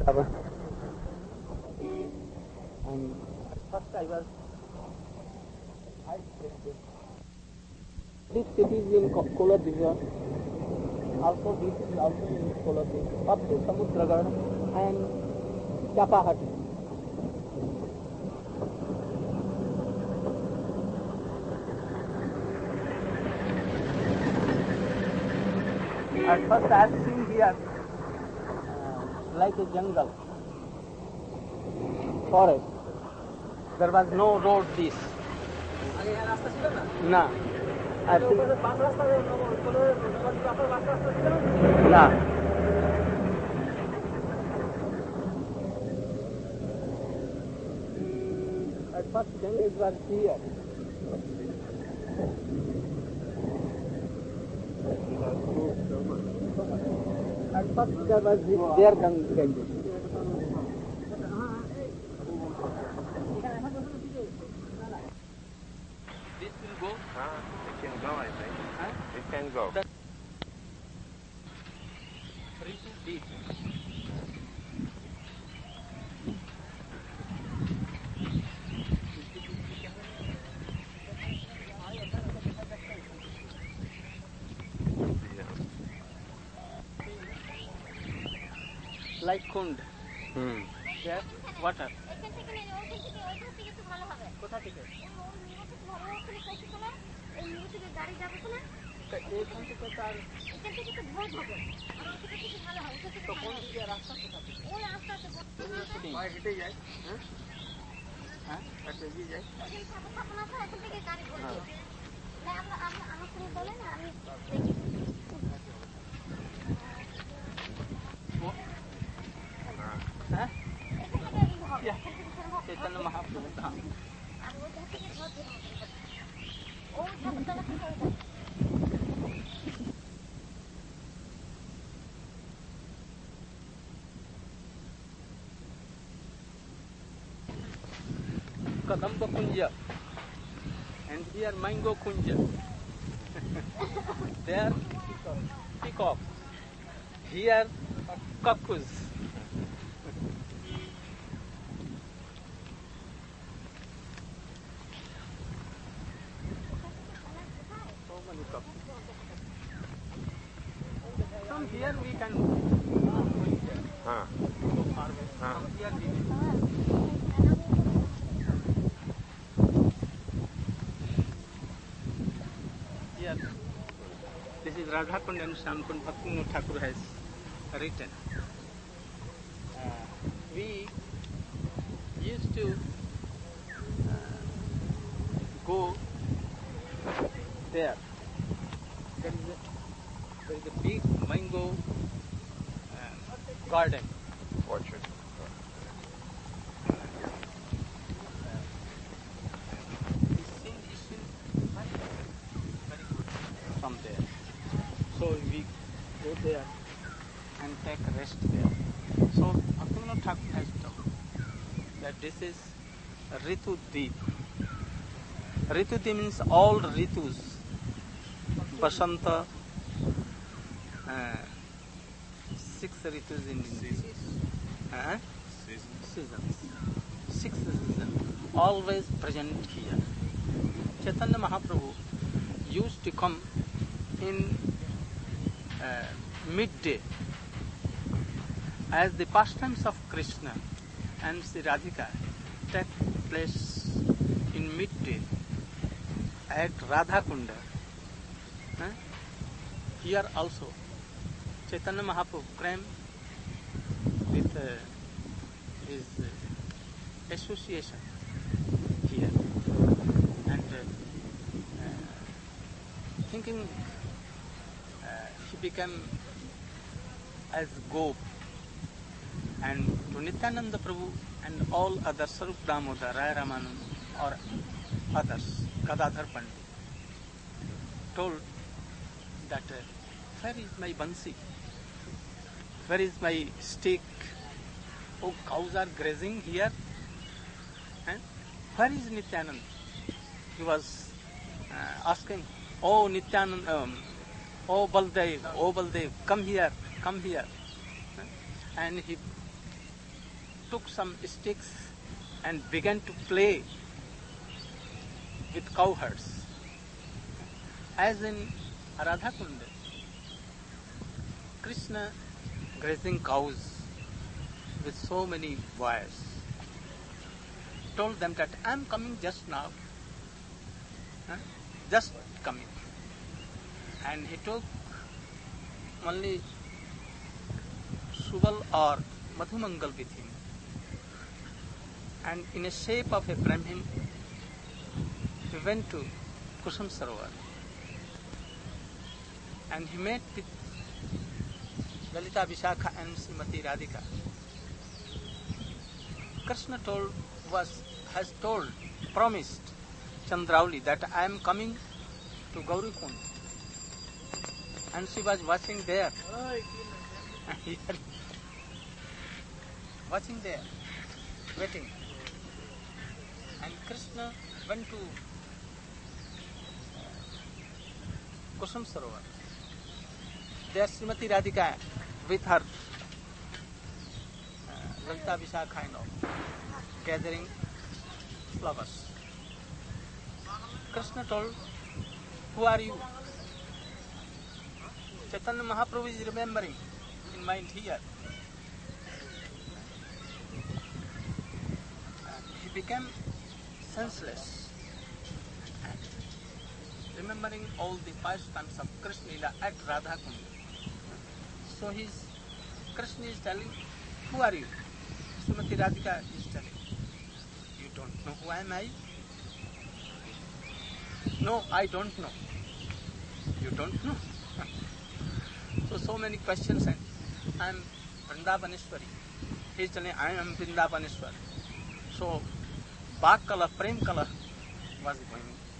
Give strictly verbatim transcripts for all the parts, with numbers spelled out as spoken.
And at first I was, I this city is in Kolar Division. Also this is also in Kolar Division. Up to Samudragarh and Chapahati. At first I have seen here uh, like a jungle, forest. There was no road this. No. I think, no. At first jungle was here. At first there was their Ganges. This will go? Ah, it can go, I think. Huh? It can go. Three to deep. Like Kund. Hmm. Yes, water. কোথা থেকে? এইখান থেকে তার তো কোন দিকে রাস্তা কোথা থেকে? হেঁটে যায়। হ্যাঁ হ্যাঁ হেঁটে এগিয়ে যায়। হ্যাঁ चैतन्य महाप्रभु धाम। Kadamba Kunja, and here Mango Kunja. There peacock, here cuckoos. From here we can Ah. go far away. Ah. From here we will. Here, this is Radhakund and Shamkund Bhaktivinoda Thakur has written. Uh, we used to uh, go there. There is a, there is a big mango uh, garden. Orchard. This scene is seen very good from there. So we go there and take rest there. So Bhaktivinoda Thakur has told that this is Ritu Deep. Ritu Deep means all Ritus. Basanta, uh, six Ritus in English. Uh, seasons. Six seasons. Always present here. Chaitanya Mahaprabhu used to come in uh, midday as the pastimes of Krishna and Sri Radhika take place in midday at Radhakunda. Huh? Here also Chaitanya Mahaprabhu came with uh, his uh, association here and uh, uh, thinking uh, he became as Gop, and to Nityananda Prabhu and all other Sarup Damodar, Rai Ramanand or others, Gadadhar Pandit, told that uh, where is my bansi? Where is my stick? Oh, cows are grazing here. And where is Nityanand? He was uh, asking, oh Nityanand, um, oh Baldev, oh Baldev, come here, come here. And he took some sticks and began to play with cowherds. As in Radha Kunda, Krishna grazing cows with so many boys, told them that I am coming just now, huh? just coming. And he took only Subal or Madhumangal with him. And in the shape of a Brahmin, he went to Kusum Sarovar. And he met with Lalita Vishakha and Srimati Radhika. Krishna told, was, has told, promised Chandrauli that I am coming to Gauri Kund. And she was watching there. watching there, waiting. And Krishna went to Kusum Sarovar. There Srimati Radhika with her uh, Lalita Vishakha and all, gathering flowers. Krishna told, who are you? Chaitanya Mahaprabhu is remembering in mind here. He became senseless, remembering all the pastimes of Krishna at Radha Kunda. So his Krishna is telling, who are you? Srimati Radhika is telling, you don't know who am I? No, I don't know. You don't know. So, so many questions, and I am Vrindavaneshwari. He is telling, I am Vrindavaneshwari. So, Bhak Kala, Prem Kala was going.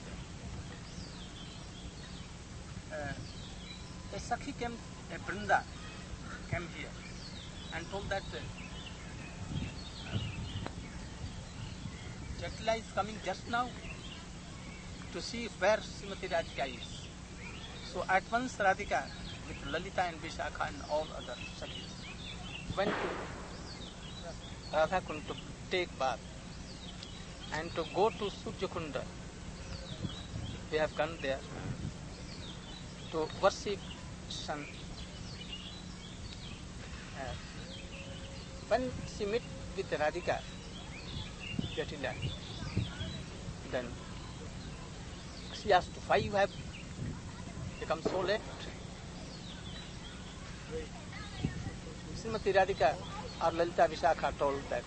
Uh, a Sakhi came, a Vrinda came here and told that uh, Jatila is coming just now to see where Srimati Radhika is. So at once Radhika with Lalita and Vishakha and all other Sakhis went to Radha Kund to take bath and to go to Surya Kunda. We have gone there to worship sun. Uh, when she met with Radhika, Jatila, then she asked, why you have become so late? Srimati Radhika or Lalita Vishakha told that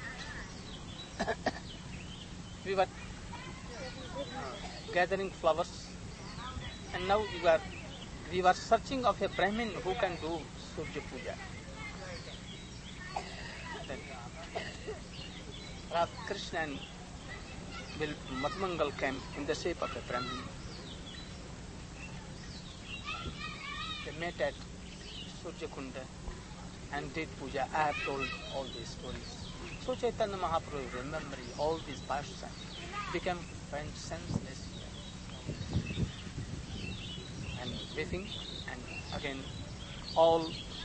we were gathering flowers and now we were, we were searching of a Brahmin who can do Surya Puja. Then Radha Krishna and Madhumangal came in the shape of a Brahmin. They met at Surya Kunda and did puja. I have told all these stories. So Chaitanya Mahaprabhu, remembering all these pastimes, became went senseless and weeping, and again all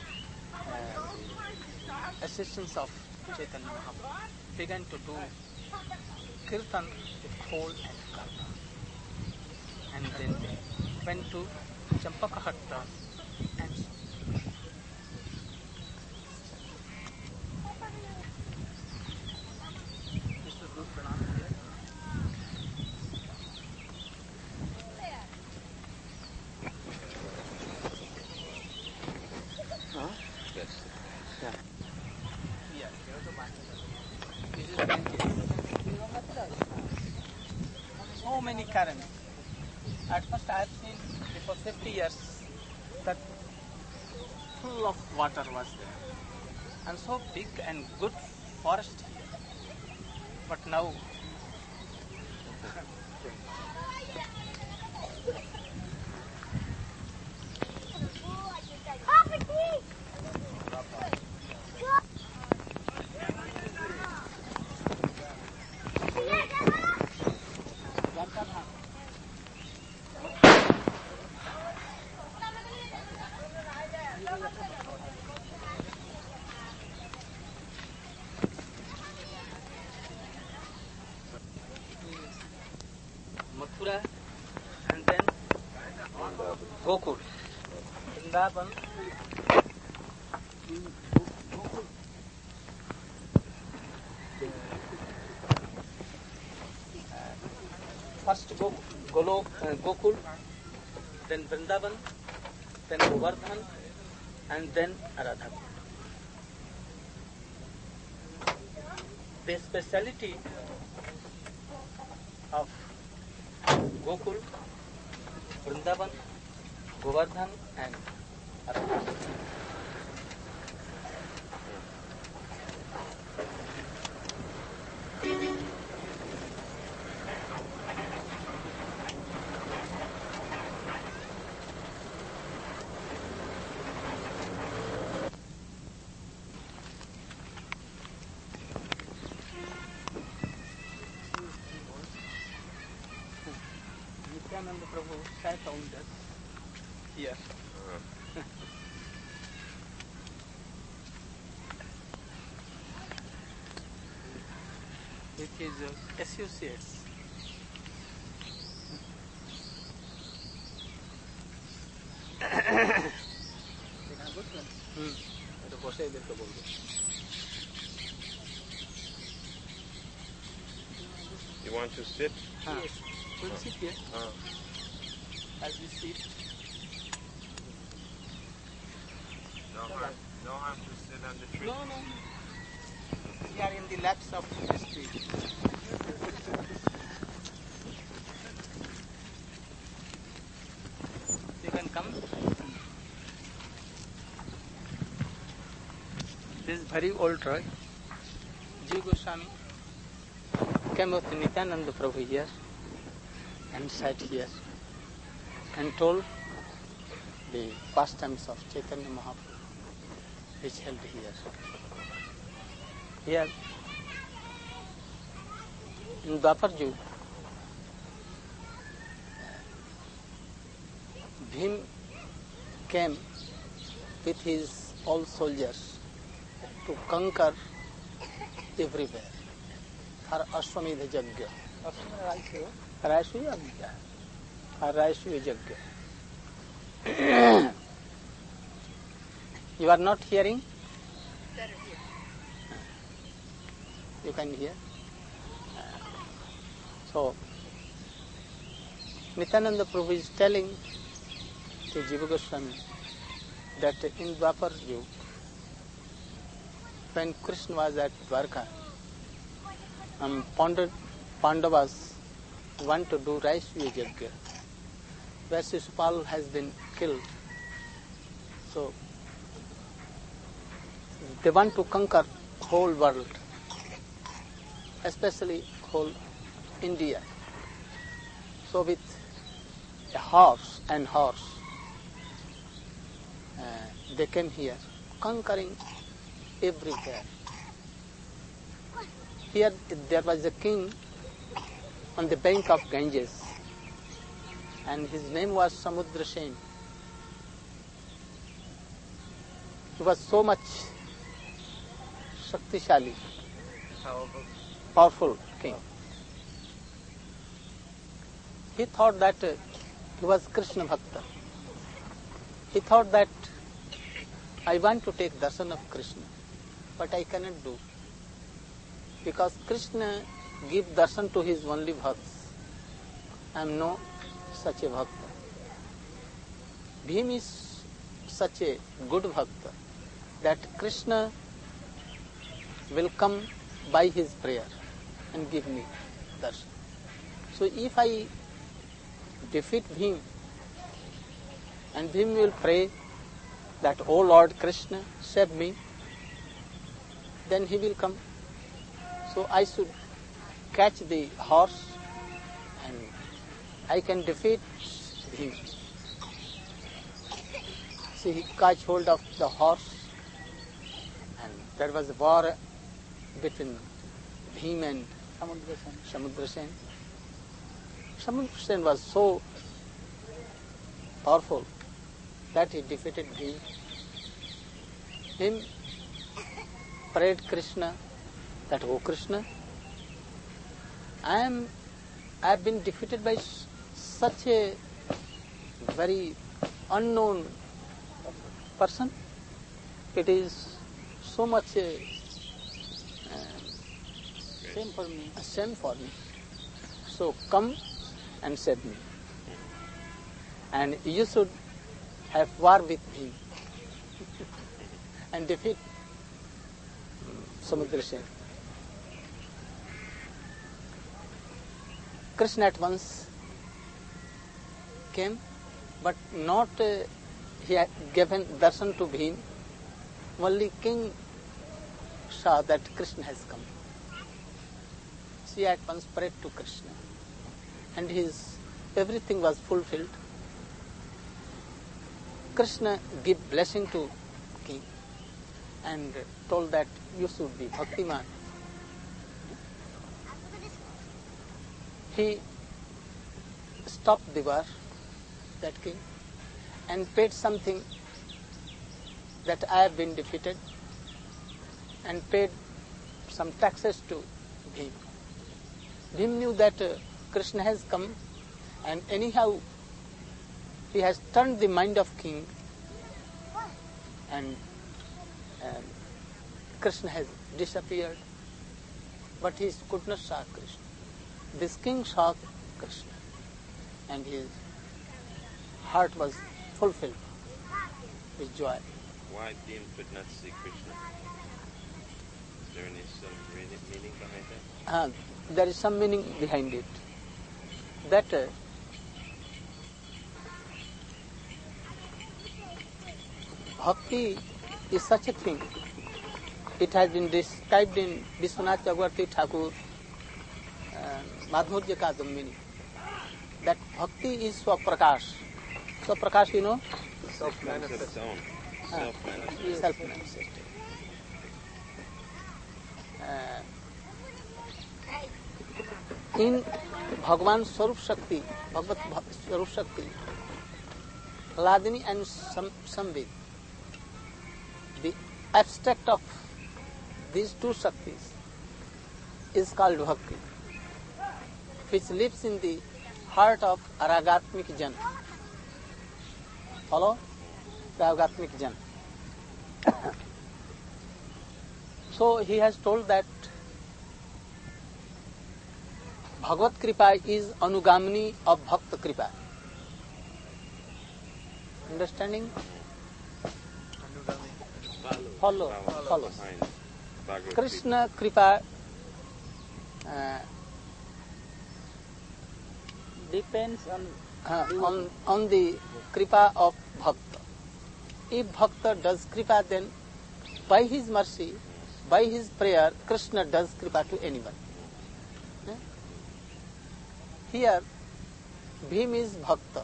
uh, assistants of Chaitanya Mahaprabhu began to do kirtan with khol and karna. And then they went to Champakahatta and so many currents. At first I have seen before fifty years that full of water was there and so big and good forest here. But now Vrindavan, in Gokul, first Gok, Golok, uh, Gokul, then Vrindavan, then Govardhan, and then Radha. The speciality of Gokul, Vrindavan, Govardhan, and Radha. Nityananda Prabhu sat on this here. Uh, With his uh, associates. হুম এটা বসে এদেরকে বলবো you want to sit? হ্যাঁ we'll sit here Uh, as we sit. no harm. No harm to sit on the tree. No, no. We are in the laps of history. You can come. This is very old right? Jiva Goswami came with Nityananda Prabhu here and sat here and told the pastimes of Chaitanya Mahaprabhu which held here. Here in Dwapar Yuga, Bhim came with his all soldiers to conquer everywhere for Ashwamedha Yajna. Raishya Yajna. Raishya Yajna. You are not hearing? You can hear. So, Nityananda Prabhu is telling to Jiva Goswami that in Dwapar Yuga, when Krishna was at Dwarka, um, Pandavas want to do Raishya Yajna, where Shishupal has been killed. So, they want to conquer whole world, especially whole India. So with a horse and horse, uh, they came here, conquering everywhere. Here there was a king on the bank of Ganges, and his name was Samudrasen. He was so much Shaktishali, powerful king. He thought that uh, he was Krishna Bhakta. He thought that I want to take darshan of Krishna, but I cannot do, because Krishna give darshan to his only bhakts. I am no such a bhakta. Bhim is such a good bhakta that Krishna will come by his prayer and give me darshan. So if I defeat Bhim, and Bhim will pray that, "O Lord Krishna, save me," then he will come. So I should catch the horse and I can defeat Bhim. So he catch hold of the horse, and there was a war between Bhim and Samudrasen. Samudrasen was so powerful that he defeated Bhim. Bhim prayed Krishna that, "O Krishna, I am I have been defeated by such a very unknown person, it is so much uh, Same for me. uh, shame for me. So come and save me. And you should have war with him and defeat Samudra Sen. Krishna at once came, but not uh, he had given darshan to Bhim. Only king saw that Krishna has come. She at once prayed to Krishna, and his everything was fulfilled. Krishna gave blessing to king and told that you should be bhaktiman. He stopped the war, that king, and paid something that I have been defeated, and paid some taxes to Bhim. Bhim knew that uh, Krishna has come, and anyhow he has turned the mind of king, and um, Krishna has disappeared, but he could not saw Krishna. This king saw Krishna, and his heart was fulfilled with joy. Why Bhim could not see Krishna? Is there any some really meaning behind that? Uh, there is some meaning behind it. That uh, bhakti is such a thing. It has been described in Vishwanath Chakravarti Thakur, uh, Madhurya Kadambini, that bhakti is Swaprakash. Swaprakash, you know? Self-manifested. Ah, Self-manifested. self-manifested. Uh, in Bhagavan Swarup Shakti, Bhagavat Swarup Shakti, Hladini and Sam, Samvid, the abstract of these two Shaktis is called Bhakti, which lives in the heart of Ragatmik Jan. Follow? Ragatmik Jan. So he has told that Bhagavad Kripa is Anugamini of Bhakta Kripa. Understanding? Follow. Follows. Behind Bhagavad Krishna Kripa uh, Depends on uh, on, on the Kripa of Bhakta. If Bhakta does Kripa, then by his mercy, by his prayer, Krishna does Kripa to anyone. Eh? Here, Bhim is Bhakta.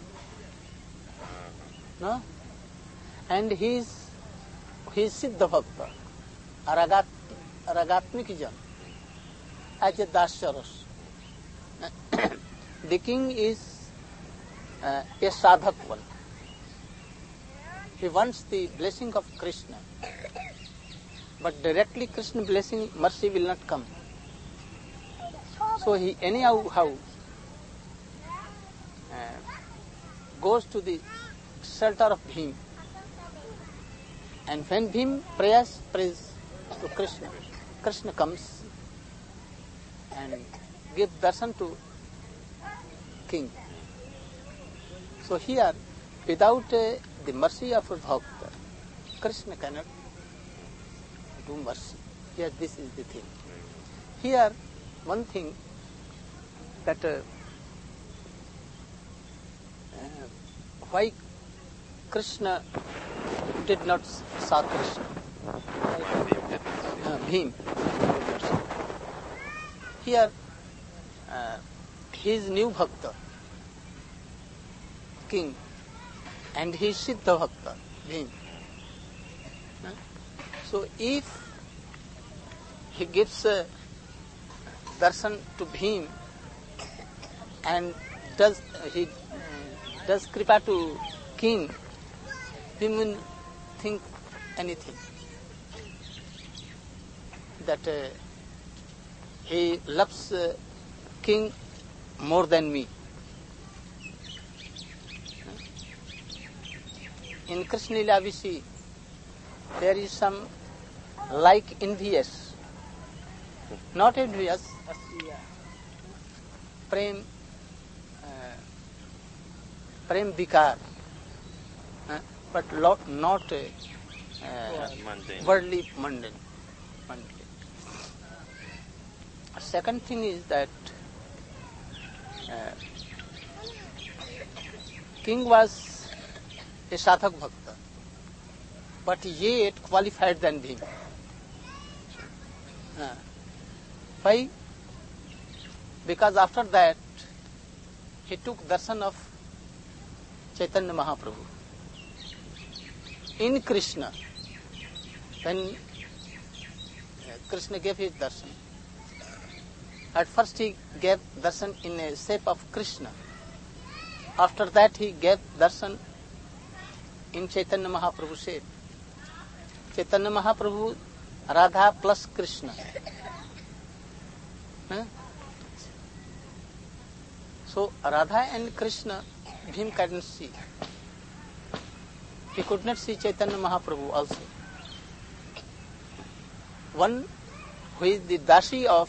No? And he is, he is Siddha Bhakta, Ragat, Ragatmik Jan, as a Dasyaras. The king is uh, a sadhak one. He wants the blessing of Krishna, but directly Krishna blessing, mercy will not come. So he anyhow how uh, goes to the shelter of Bhim, and when Bhim prays, prays to Krishna, Krishna comes and gives darshan to king. So here, without uh, the mercy of a bhakta, Krishna cannot do mercy. Here, this is the thing. Here, one thing that uh, uh, why Krishna did not saw Krishna, uh, Bhim. Here, uh, he is new bhakta, king, and he is Siddha bhakta, Bhim. Uh, so if he gives uh, darshan to Bhim and does uh, he uh, does kripa to king, Bhim will think anything, that uh, he loves uh, king more than me. in Krishna Lila we see there is some like envious, not envious, prem, uh, prem vikar, uh, but lo- not uh, uh, Mundane. worldly mundane. mundane. Second thing is that uh, king was a sadhak bhakta, but yet qualified than him. Uh, why? Because after that he took darshan of Chaitanya Mahaprabhu in Krishna. When uh, Krishna gave his darshan, at first he gave darshan in a shape of Krishna. After that he gave darshan in Chaitanya Mahaprabhu shape. Chaitanya Mahaprabhu, Radha plus Krishna. Huh? So Radha and Krishna, Bhim couldn't see. He could not see Chaitanya Mahaprabhu also. One who is the Dashi of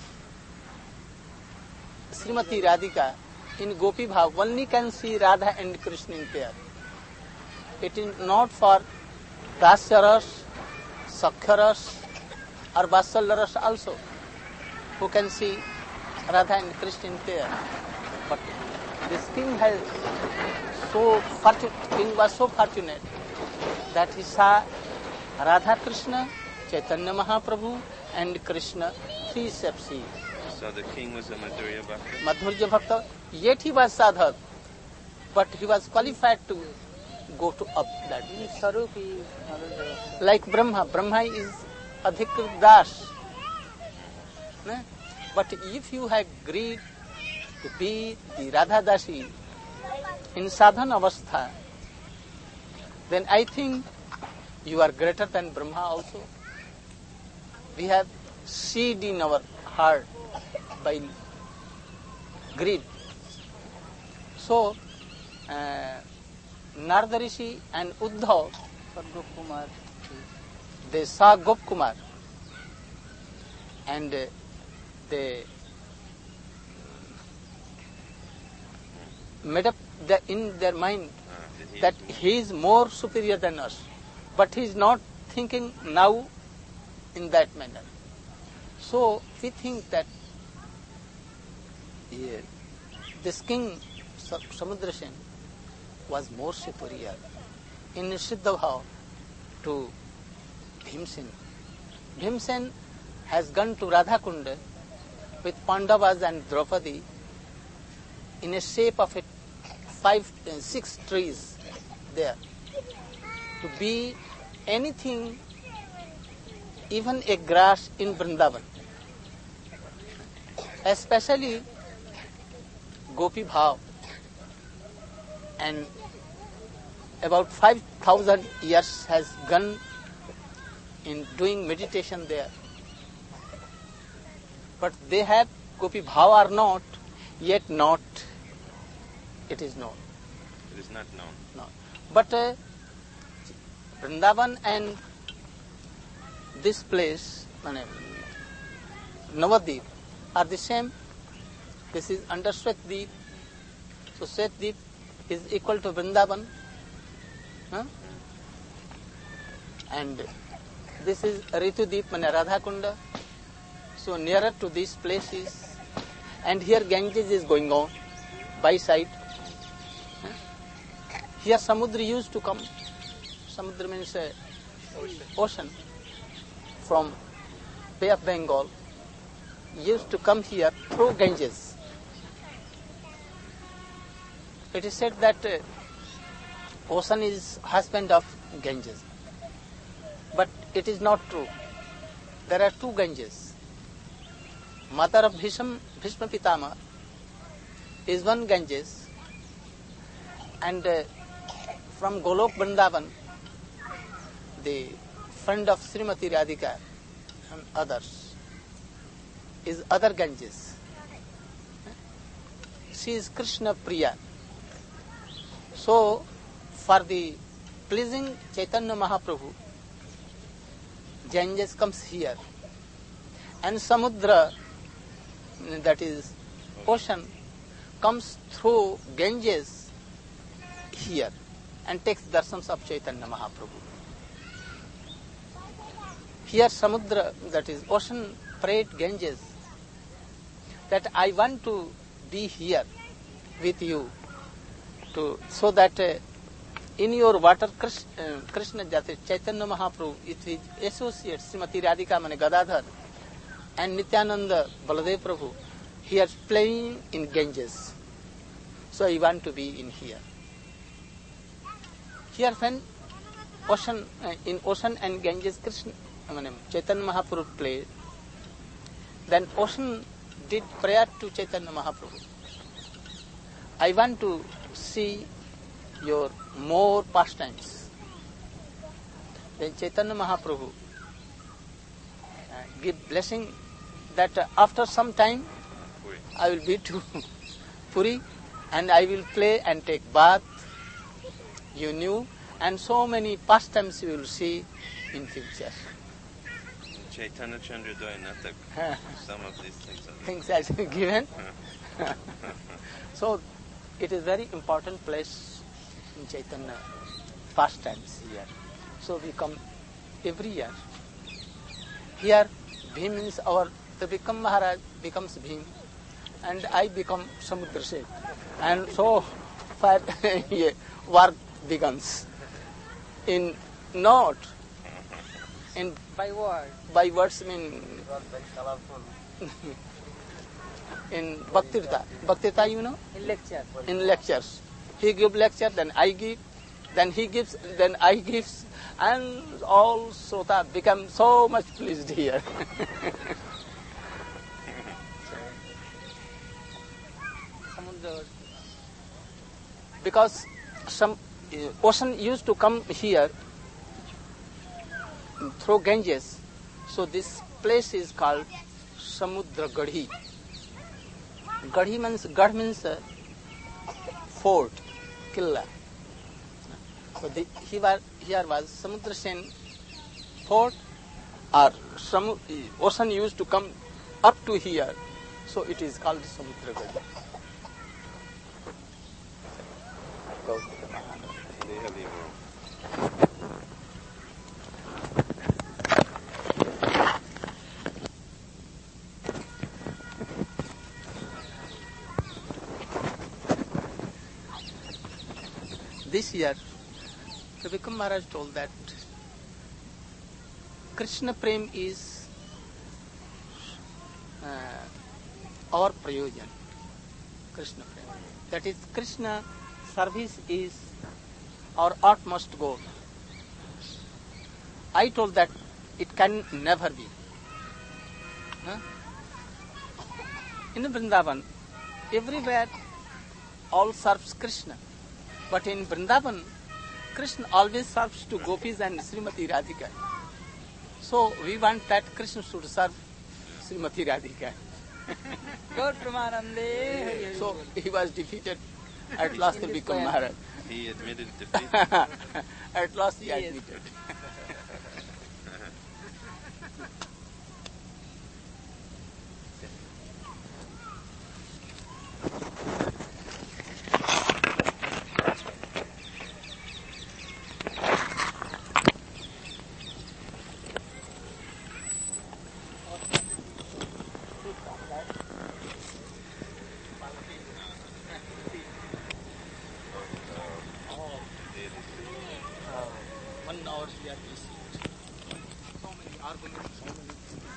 Srimati Radhika in Gopi Bhav only can see Radha and Krishna in pair. It is not for Dasya Ras, Sakhya Ras or Vatsalya Ras also who can see Radha and Krishna in pair. But this king has so fortunate, king was so fortunate that he saw Radha Krishna, Chaitanya Mahaprabhu and Krishna three steps. So the king was a Madhurya Bhakta? Madhurya Bhakta, yet he was sadhak, but he was qualified to go to up that. Sarup is Madhurya. Like Brahma, Brahma is Adhikrit Das. Ne? But if you have agreed to be the Radha Dashi in sadhana avastha, then I think you are greater than Brahma also. We have seed in our heart by greed. So, uh, Narada Rishi and Uddhav, Gop Kumar. they saw Gop Kumar and uh, they made up the, in their mind Uh, that he is more superior than us, but he is not thinking now in that manner. So we think that yeah, this king Samudrasen was more superior in Siddha Bhav to Bhimsen. Bhimsen has gone to Radhakunda with Pandavas and Draupadi in a shape of a five, uh, six trees there. To be anything, even a grass in Vrindavan. Especially Gopi Bhav. And about five thousand years has gone in doing meditation there. But they have Gopi Bhav or not, yet not, it is known. It is not known. No. But uh, Vrindavan and this place, Navadvip, are the same. This is under Svetdvip. So Svetdvip is equal to Vrindavan. Huh? And this is Ritudvip, mane Radhakunda. So nearer to these places. And here Ganges is going on by side. Huh? Here Samudra used to come. Samudra means uh, ocean. ocean from Bay of Bengal. Used to come here through Ganges. It is said that uh, ocean is husband of Ganges. But it is not true. There are two Ganges. Mother of Bhishma, Bhishma Pitama is one Ganges, and uh, from Golok Vrindavan, the friend of Srimati Radhika and others is other Ganges. She is Krishna Priya. So, for the pleasing Chaitanya Mahaprabhu, Ganges comes here, and Samudra, that is ocean, comes through Ganges here and takes darshans of Chaitanya Mahaprabhu. Here Samudra, that is ocean, prayed Ganges that I want to be here with you, to so that uh, in your water Krishna, uh, Krishna that is Chaitanya Mahaprabhu, it is associates Srimati Radhika Mane Gadadhar and Nityananda Baladev Prabhu, he is playing in Ganges. So I want to be in here. Here when ocean, uh, in ocean and Ganges Krishna, I mean, Chaitanya Mahaprabhu played, then ocean did prayer to Chaitanya Mahaprabhu. I want to see your more pastimes. Then Chaitanya Mahaprabhu uh, give blessing that uh, after some time Puri. I will be to Puri and I will play and take bath, you knew, and so many pastimes you will see in future. Chaitanya Chandra Doy Natak. Some of these things are Things as given. So it is very important place in Chaitanya pastimes here. So we come every year. Here Bhim means our Tribikam Maharaj becomes Bhim and I become Samudra Seth. And so fire yeah, work begins. In not in By word. by words mean in Bhaktirtha. Bhaktirtha you know? In lecture. In lectures. He give lecture, then I give, then he gives, then I gives, and all Srota become so much pleased here. Samudra. Because some uh, ocean used to come here through Ganges, so this place is called Samudra Gadhi. Gadhi means, Gadh means uh, fort, killa. So the, he was, here was Samudra Sen fort, or Samu, ocean used to come up to here, so it is called Samudra Gadhi. They have even This year, Tribikam Maharaj told that Krishna Prem is uh, our prayojan. Krishna Prem. That is, Krishna service is our utmost goal. I told that it can never be. Huh? In Vrindavan, everywhere all serves Krishna. But in Vrindavan, Krishna always serves to gopis and Srimati Radhika. So we want that Krishna should serve Srimati Radhika. God Pramanande. So he was defeated. At last he became Maharaj. he admitted defeat. At last he Yes. admitted. One hour we are received. So many arguments, so many.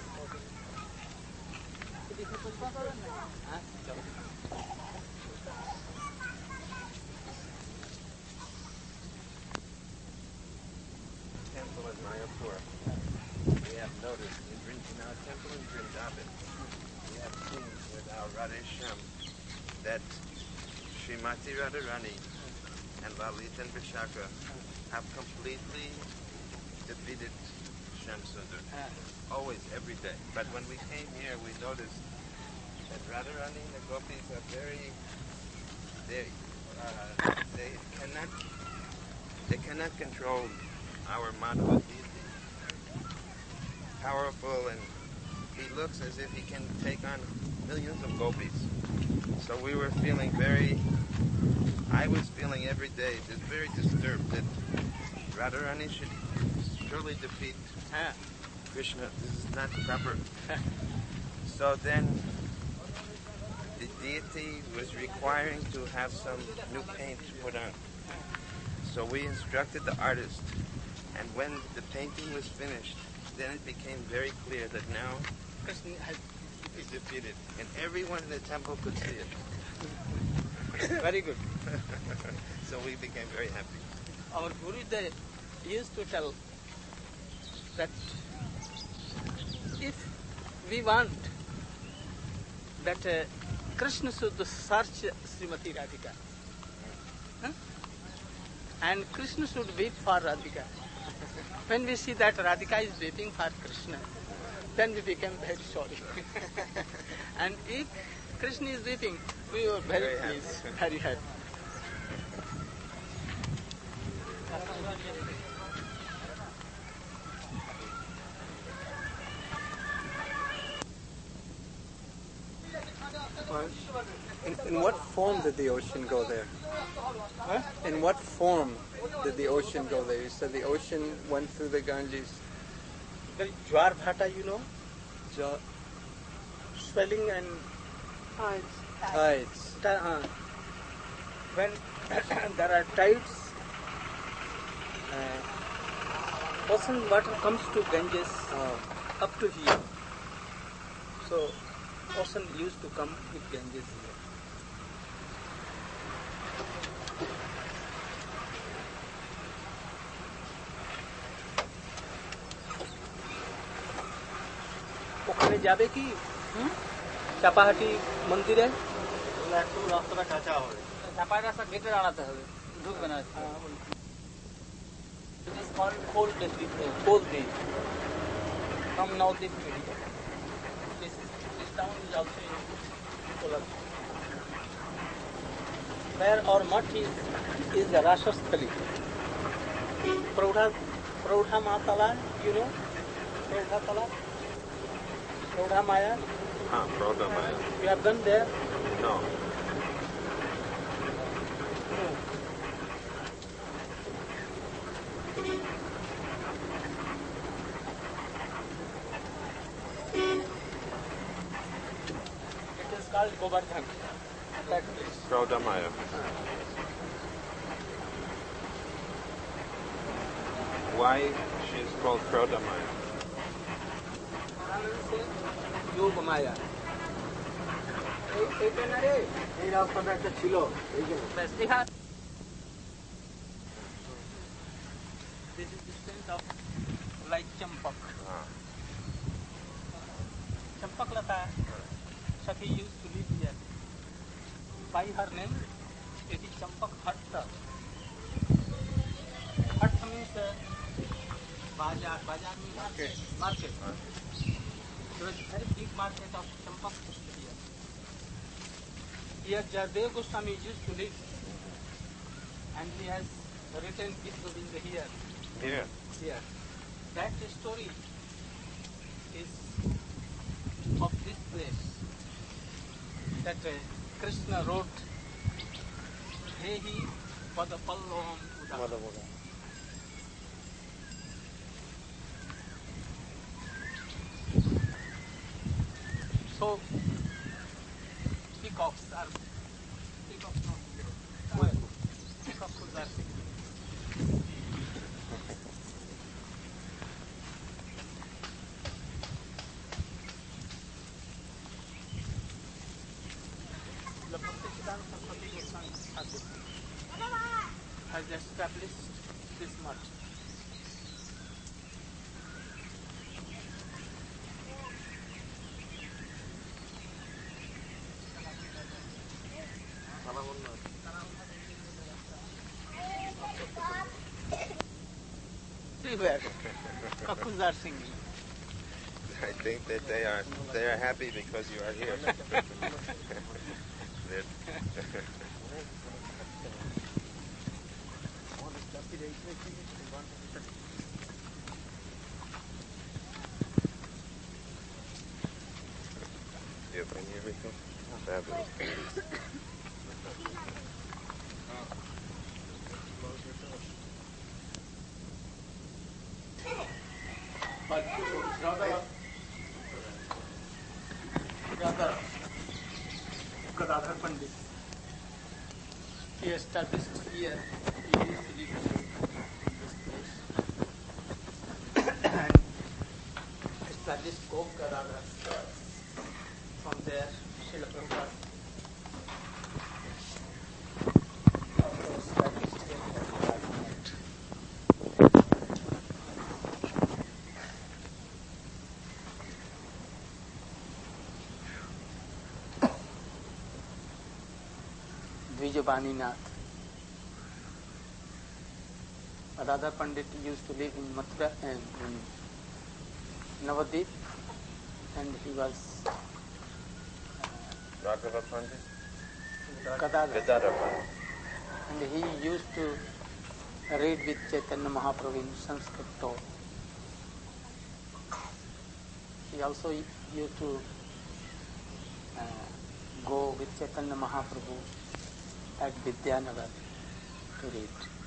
Huh? Temple in Mayapur. We have noticed in, Vrin- in our temple in Vrindavan, we have seen with our Radhesham that Srimati Radharani and Lalita and Vishaka have completely defeated Shamsundar. Always, every day. But when we came here, we noticed that Radharani and the gopis are very, they, uh, they cannot they cannot control our Madhava deity. Powerful, and he looks as if he can take on millions of gopis. So we were feeling very, I was feeling every day just very disturbed that Radharani should surely defeat Ah. Krishna. This is not proper. So then the deity was requiring to have some new paint put on. So we instructed the artist, and when the painting was finished, then it became very clear that now Krishna has he's defeated, and everyone in the temple could see it. very good. So we became very happy. Our Guru they used to tell that if we want that uh, Krishna should search Srimati Radhika, huh? and Krishna should weep for Radhika. When we see that Radhika is weeping for Krishna, then we become very sorry. And if Krishna is weeping, we were very, Very happy. pleased, very happy. In, in what form did the ocean go there? Huh? In what form did the ocean go there? You said the ocean went through the Ganges. The Jwar Bhata, you know, Jo- swelling and tides. ti- uh, when there are tides, uh, ocean water comes to Ganges Oh, up to here. So ocean used to come with Ganges here. ওখানে যাবে কি চাপাহাটি মন্দিরে একটু রাস্তাটা কাঁচা হবে চাপাই রাস্তা গেটে দাঁড়াতে হবে ঢুকবে না It is called cold district, uh, cold bridge from Navadip area. This, is, this town is also in Kolkata. Where our mutt is, is the Rashasthali. Praudha, Praudha Matala, you know? Praudha Tala? Praudha Maya? Ah, Prodamaya. You have done there? No. It is called Govardhan. That place. Prodamaya. Why she is called Prodamaya? যোগ মায়া এই রাস্তাটা একটা ছিল এইখানে This is the strength of like champak. Ah. Champak Lata, Sakhi used to live here. By her name, it is Champak Hatta. Hatta means uh, Bajar. Bajar means market. Market. There was a very big market of Champak here. Here Jadev Goswami used to live, and he has written Gita Govinda here. Here. Here. That story is of this place that uh, Krishna wrote Hehi Padapalloam Uda. So peacocks are peacocks not here. Peacocks are singing. The Bhaktisiddhanta Saraswati Goswami has established this much. Everywhere, cuckoos are singing. I think that they are they are happy because you are here. They're- You open everything? Fabulous. But Radha, Radha, Gadadhar Pandit, he established here, he used to live in this place, and established Gop Gadadhar. From there, Srila Prabhupada also established here Gadadhar. Dvijabaninath. Radha Pandit used to live in Mathura and in Navadvip, and he was Raghava Pandit? Gadadhar. Gadadhar Pandit. And he used to read with Chaitanya Mahaprabhu in Sanskrit too. He also used to uh, go with Chaitanya Mahaprabhu at Vidyanagar to read.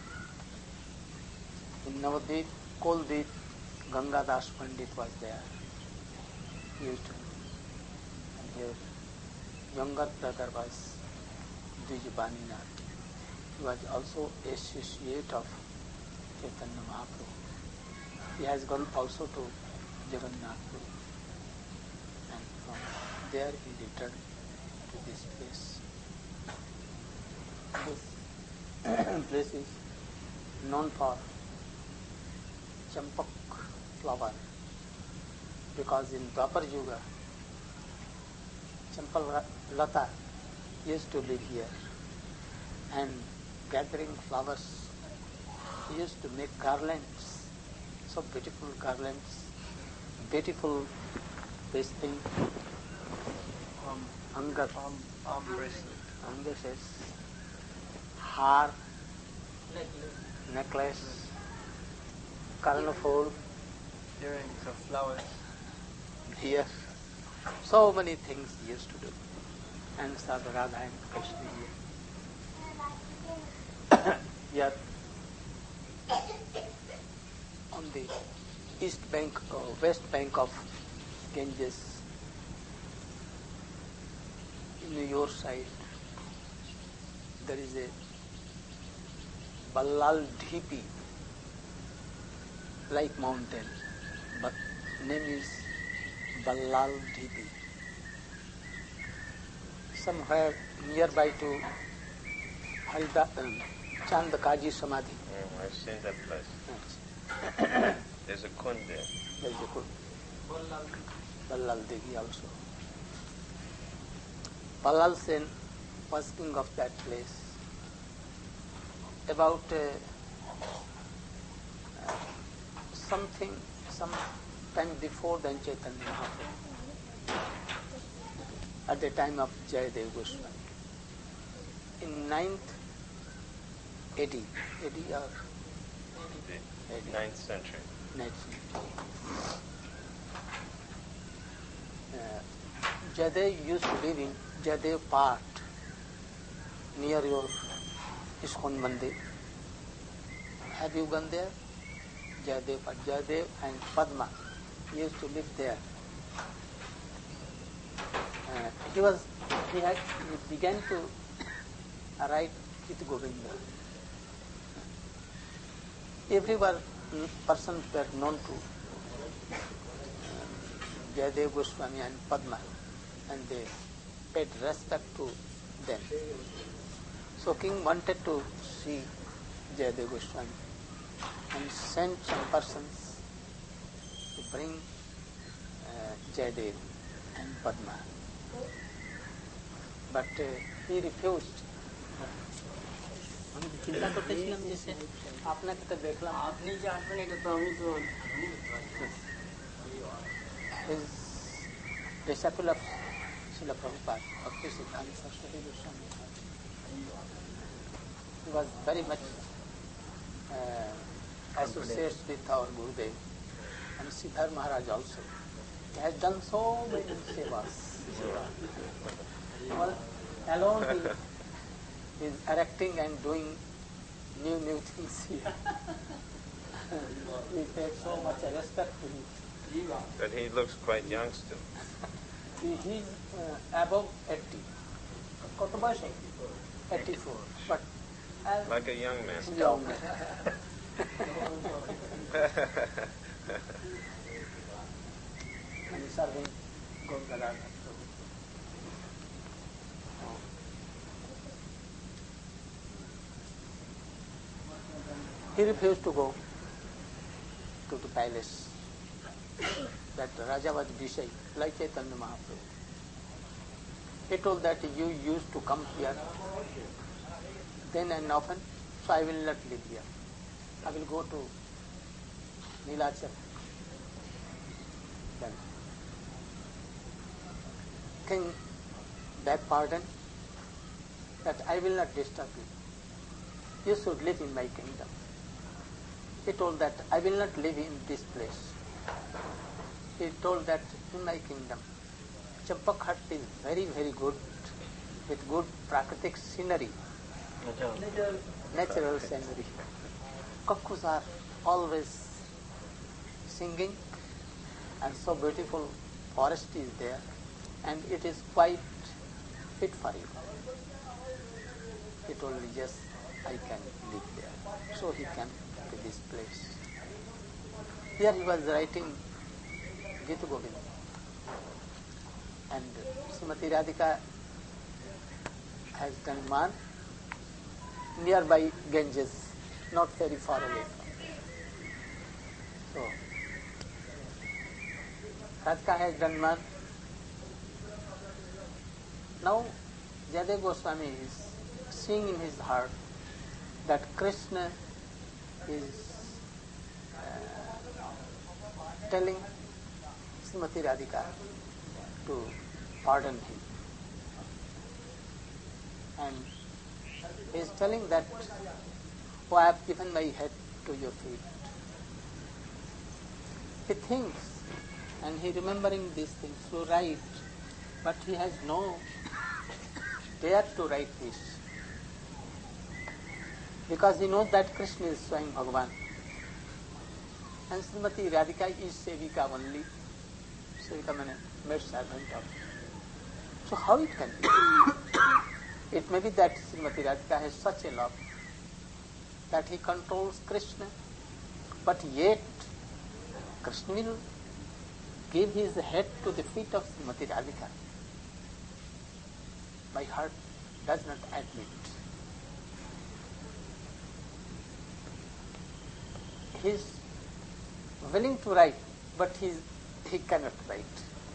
In Navadvip, Koldvip, Gangadas Pandit was there. He used to, and his younger brother was Dvijabaninath. He was also associate of Chaitanya Mahaprabhu. He has gone also to Jagannath Puri, and from there he returned to this place. This place is known for champak flower, because in Dwapar Yuga, Champal Lata used to live here, and gathering flowers, he used to make garlands, so beautiful garlands, beautiful this thing, um, angat, Arm, arm bracelet. angases, har, necklace, karnafol, Earrings of flowers. here. So many things he used to do. And Sadhu Radha and Krishna here. Yet, on the east bank or west bank of Ganges, in your side, there is a Ballal Dhipi, like mountain, but name is Ballal Dhipi. Somewhere nearby to Harida, um, Chandakaji Samadhi. Mm, I've seen that place. There's a kund there. There is a good Ballal Devi also. Ballal Sen was king of that place. About uh, uh, something, some time before than Chaitanya Mahaprabhu, at the time of Jayadev Goswami. In ninth A D, A D or The ninth century. ninth century. Uh, Jayadev used to live in Jayadev Part, near your Iskon Mandir. Have you gone there? Jayadev, Jayadev and Padma used to live there. Uh, he was, he had, he began to write with Govinda. Every one person were known to uh, Jayadev Goswami and Padma, and they paid respect to them. So king wanted to see Jayadev Goswami and sent some persons to bring uh, Jayadev and Padma. But uh, he refused. আমি চিন্তা করতেছিলাম যে আপনাকে তো দেখলাম আপনি যে আসবেন এটা তো আমি তো his disciple of Srila Prabhupada, Bhakti Siddhanta Saraswati Goswami. He was very much uh, associates with our Gurudev, and Siddhar Maharaj also. He has done so many sevas. Well, alone he is erecting and doing new, new things here. We pay so much respect to him. But he looks quite young still. He is uh, above eighty. eighty-four. But as Like a young man. young man. And serving Gaur Gadadhar Prabhu. He refused to go to the palace. That Raja was Vishay, like Chaitanya Mahaprabhu. He told that you used to come here then and often, so I will not live here. I will go to Nilachal. Then King begged pardon that I will not disturb you. You should live in my kingdom. He told that I will not live in this place. He told that in my kingdom, Champak Hut is very, very good, with good Prakritic scenery, natural, natural scenery. Cuckoos are always singing, and so beautiful forest is there, and it is quite fit for you. He told me, yes, I can live there. So he came to this place. Here he was writing Gita Govinda. And Srimati Radhika has done man nearby Ganges, not very far away from. So, Radhika has done man. Now, Jayadeva Goswami is seeing in his heart that Krishna is uh, telling Srimati Radhika to pardon him. And he is telling that, oh, I have given my head to your feet. He thinks, and he remembering these things to write, but he has no dare to write this. Because he knows that Krishna is Swayam Bhagavan. And Srimati Radhika is Sevika only. Sevika means maid servant of. So how it can be? It may be that Srimati Radhika has such a love that he controls Krishna, but yet Krishna will give his head to the feet of Srimati Radhika. My heart does not admit. He is willing to write, but he, he cannot write.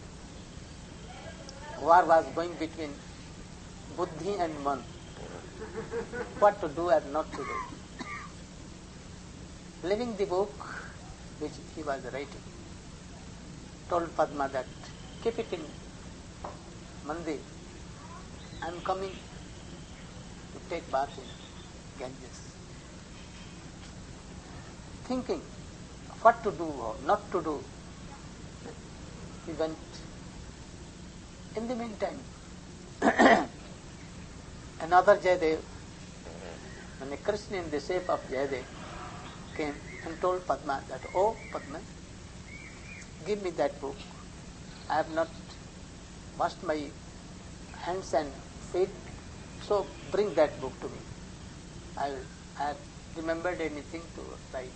War was going between Buddhi and Man. What to do and not to do. Leaving the book which he was writing, told Padma that keep it in Mandir. I am coming to take bath in Ganges. Thinking what to do or not to do, he went. In the meantime, another Jayadev, when a Krishna in the shape of Jayadev came and told Padma that, oh Padma, give me that book. I have not washed my hands and feet, so bring that book to me. I, I have remembered anything to write.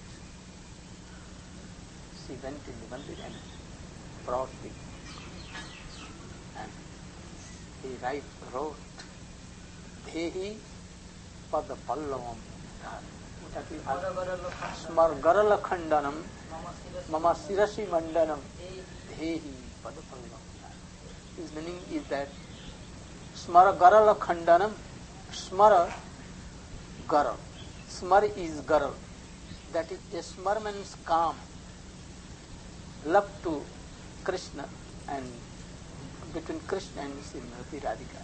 She went in the mandir and brought the and he write, wrote, Dehi pada pallavam smar garala khandanam mama sirasi mandanam Dehi pada pallavam. His meaning is that smara garala khandanam, smara garal. Smar is garal. That is, a smar means calm, love to Krishna and between Krishna and Srimati Radhika.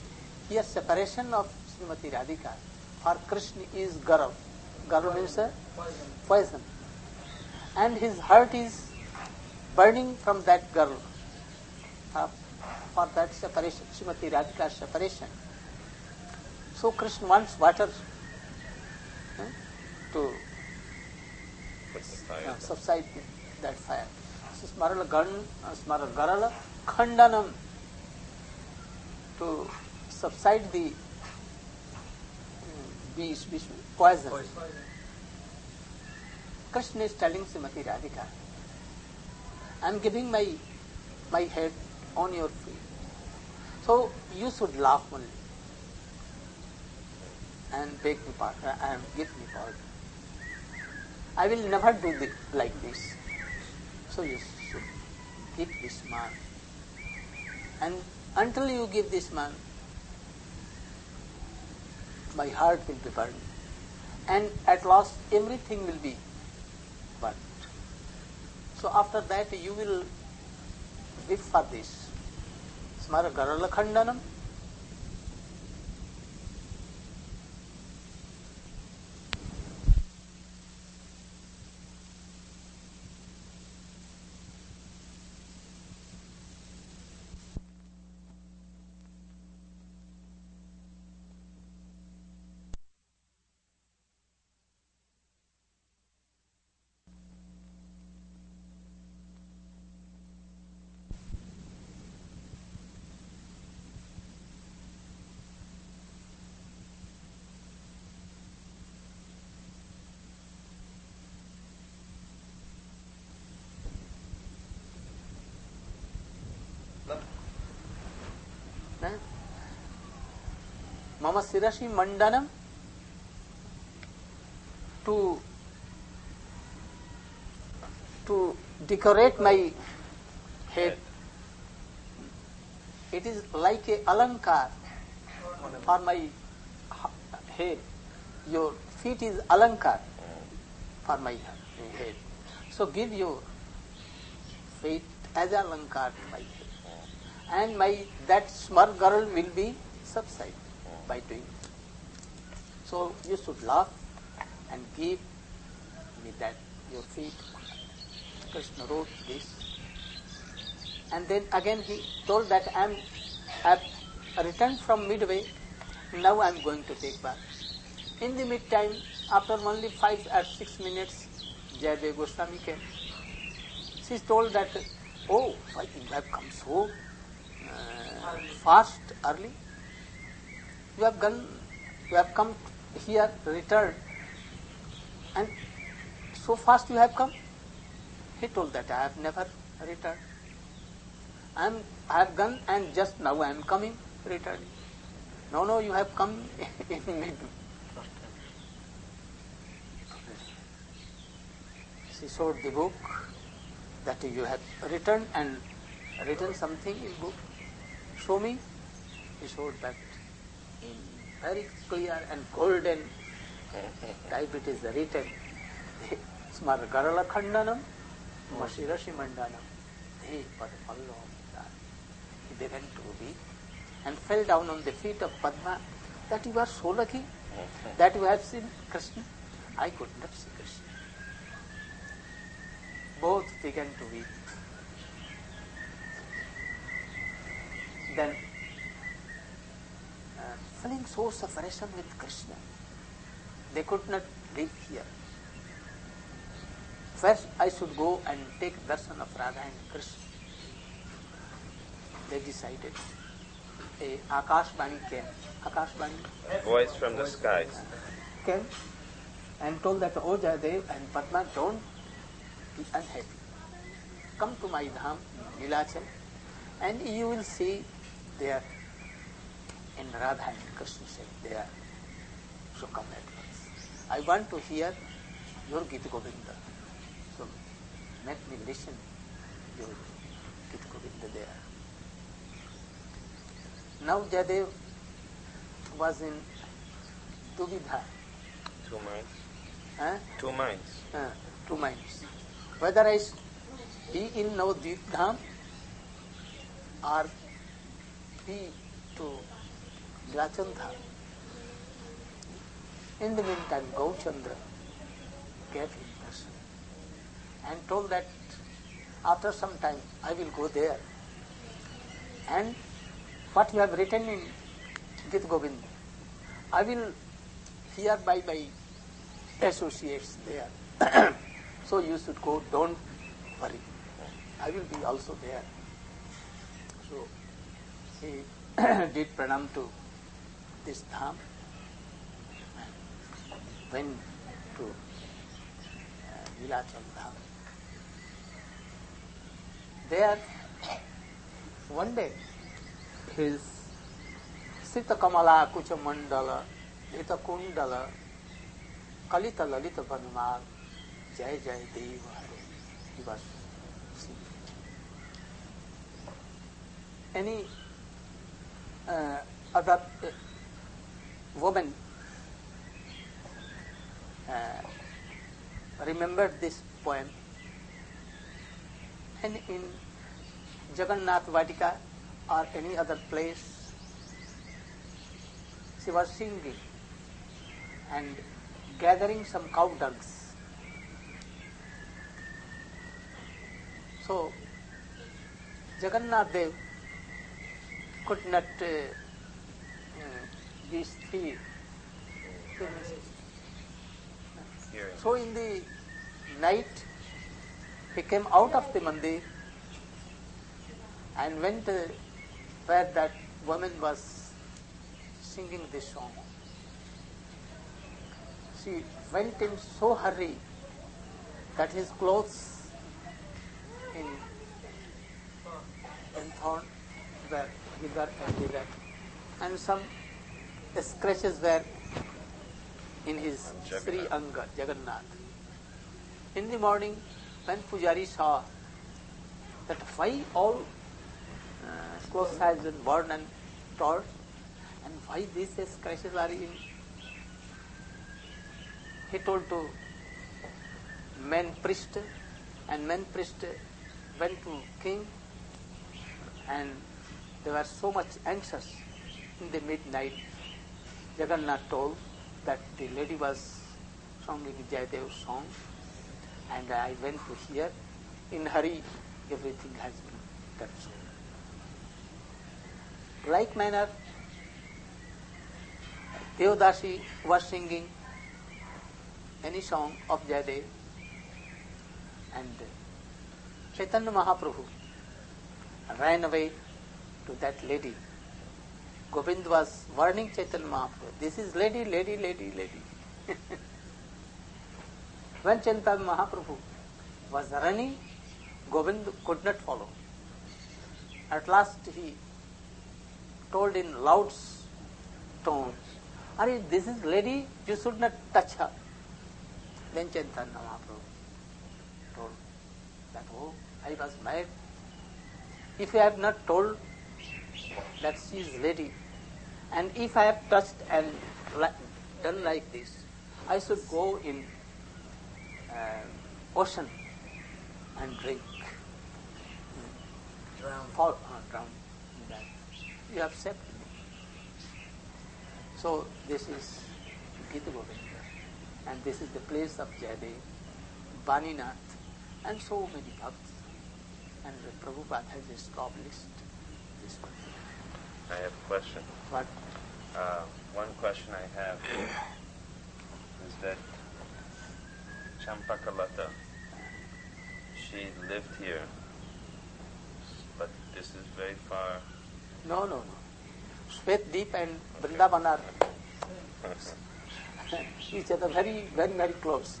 Here separation of Srimati Radhika for Krishna is garal. Garal means a poison. And his heart is burning from that girl uh, for that separation, Srimati Radhika's separation. So Krishna wants water uh, to uh, subside that fire. So Smarala Gan, uh, Smarala Garala Khandanam, to subside the Vish, vish, poison. poison. Krishna is telling Srimati Radhika, I am giving my my head on your feet. So you should laugh only and beg me pardon and give me pardon. I will never do this like this. So you should give this man. And until you give this man, my heart will be burned. And at last everything will be burnt. So after that you will live for this. Smara Garala Khandanam. Mama Sirashi Mandanam, to to decorate my head. It is like a alankar for my head. Your feet is alankar for my head. So give your feet as alankar to my head. And my that smart girl will be subside by doing it. So you should laugh and give me that your feet. Krishna wrote this. And then again he told that I am I have returned from midway, now I am going to take bath. In the meantime, after only five or six minutes, Jayadev Goswami came. She is told that, oh, why you have come so uh, fast, early? You have gone, you have come here, returned, and so fast you have come? He told that I have never returned. I am, I have gone and just now I am coming, returning. No, no, you have come in mid. She showed the book that you have written and written something in book. Show me. He showed that in very clear and golden type it is written. Smar Garala Khandanam, Mashirashi Mandanam. He began to weep and fell down on the feet of Padma, that you are so lucky that you have seen Krishna. I could not see Krishna. Both began to weep. Then, uh, feeling so separation with Krishna, they could not live here. First, I should go and take darshan of Radha and Krishna. They decided. A Akashbani came. Akashbani. A voice from the skies. Came and told that, oh Jayadev and Padma, don't be unhappy. Come to my dham, Nilachal, and you will see there in Radha and Krishna said there. So come at once. I want to hear your Gita Govinda. So let me listen your Gita Govinda there. Now Jayadev was in Duvidha. Two minds. Huh? Two minds. Uh, two minds. Whether I be in Navadvip Dham or be to Nilachal Dham. In the meantime, Gauchandra gave him darshan and told that after some time I will go there, and what you have written in Gita Govinda, I will hear by my associates there. So you should go, don't worry. I will be also there. So he did pranam to this dham and went to uh, Nilachal dham. There, one day, his Sita Kamala Kucha Mandala, Lita Kundala, Kalita Lalita Vanumal, Jai Jai Deva Hare, he was singing. Any uh, other uh, woman uh, remembered this poem, and in Jagannath Vatika or any other place, she was singing and gathering some cow dungs. So Jagannath Dev could not uh, uh, these three. So in the night, he came out of the mandir and went uh, where that woman was singing this song. She went in so hurry that his clothes in, in thorn were hither and hither, and some scratches were in his Sri Anga, Jagannath. In the morning, when Pujari saw that why all uh, clothes has been burned and torn, and why these scratches are in, he told to men priest, and men priest went to king, and they were so much anxious. In the midnight, Jagannath told that the lady was singing Jayadev's song, and I went to hear. In hurry, everything has been done so. Like manner, Devdasi was singing any song of Jayadev, and Chaitanya Mahaprabhu ran away to that lady. Govind was warning Chaitanya Mahaprabhu, this is lady, lady, lady, lady. When Chaitanya Mahaprabhu was running, Govind could not follow. At last he told in loud tones, Are this is lady, you should not touch her. Then Chaitanya Mahaprabhu told that, oh, I was mad. If I have not told that she is lady, and if I have touched and done like this, I should go in uh, ocean and drink. Drown. Fall, uh, drown in that. You have said to me. So this is Gita Govinda, and this is the place of Jayadev, Baninath, and so many bhakts. And Prabhupada has established this one. I have a question. What? Uh, one question I have is that Champakalata, she lived here, but this is very far. No, no, no. Shwet Deep and Vrindavan are each other very, very, very close.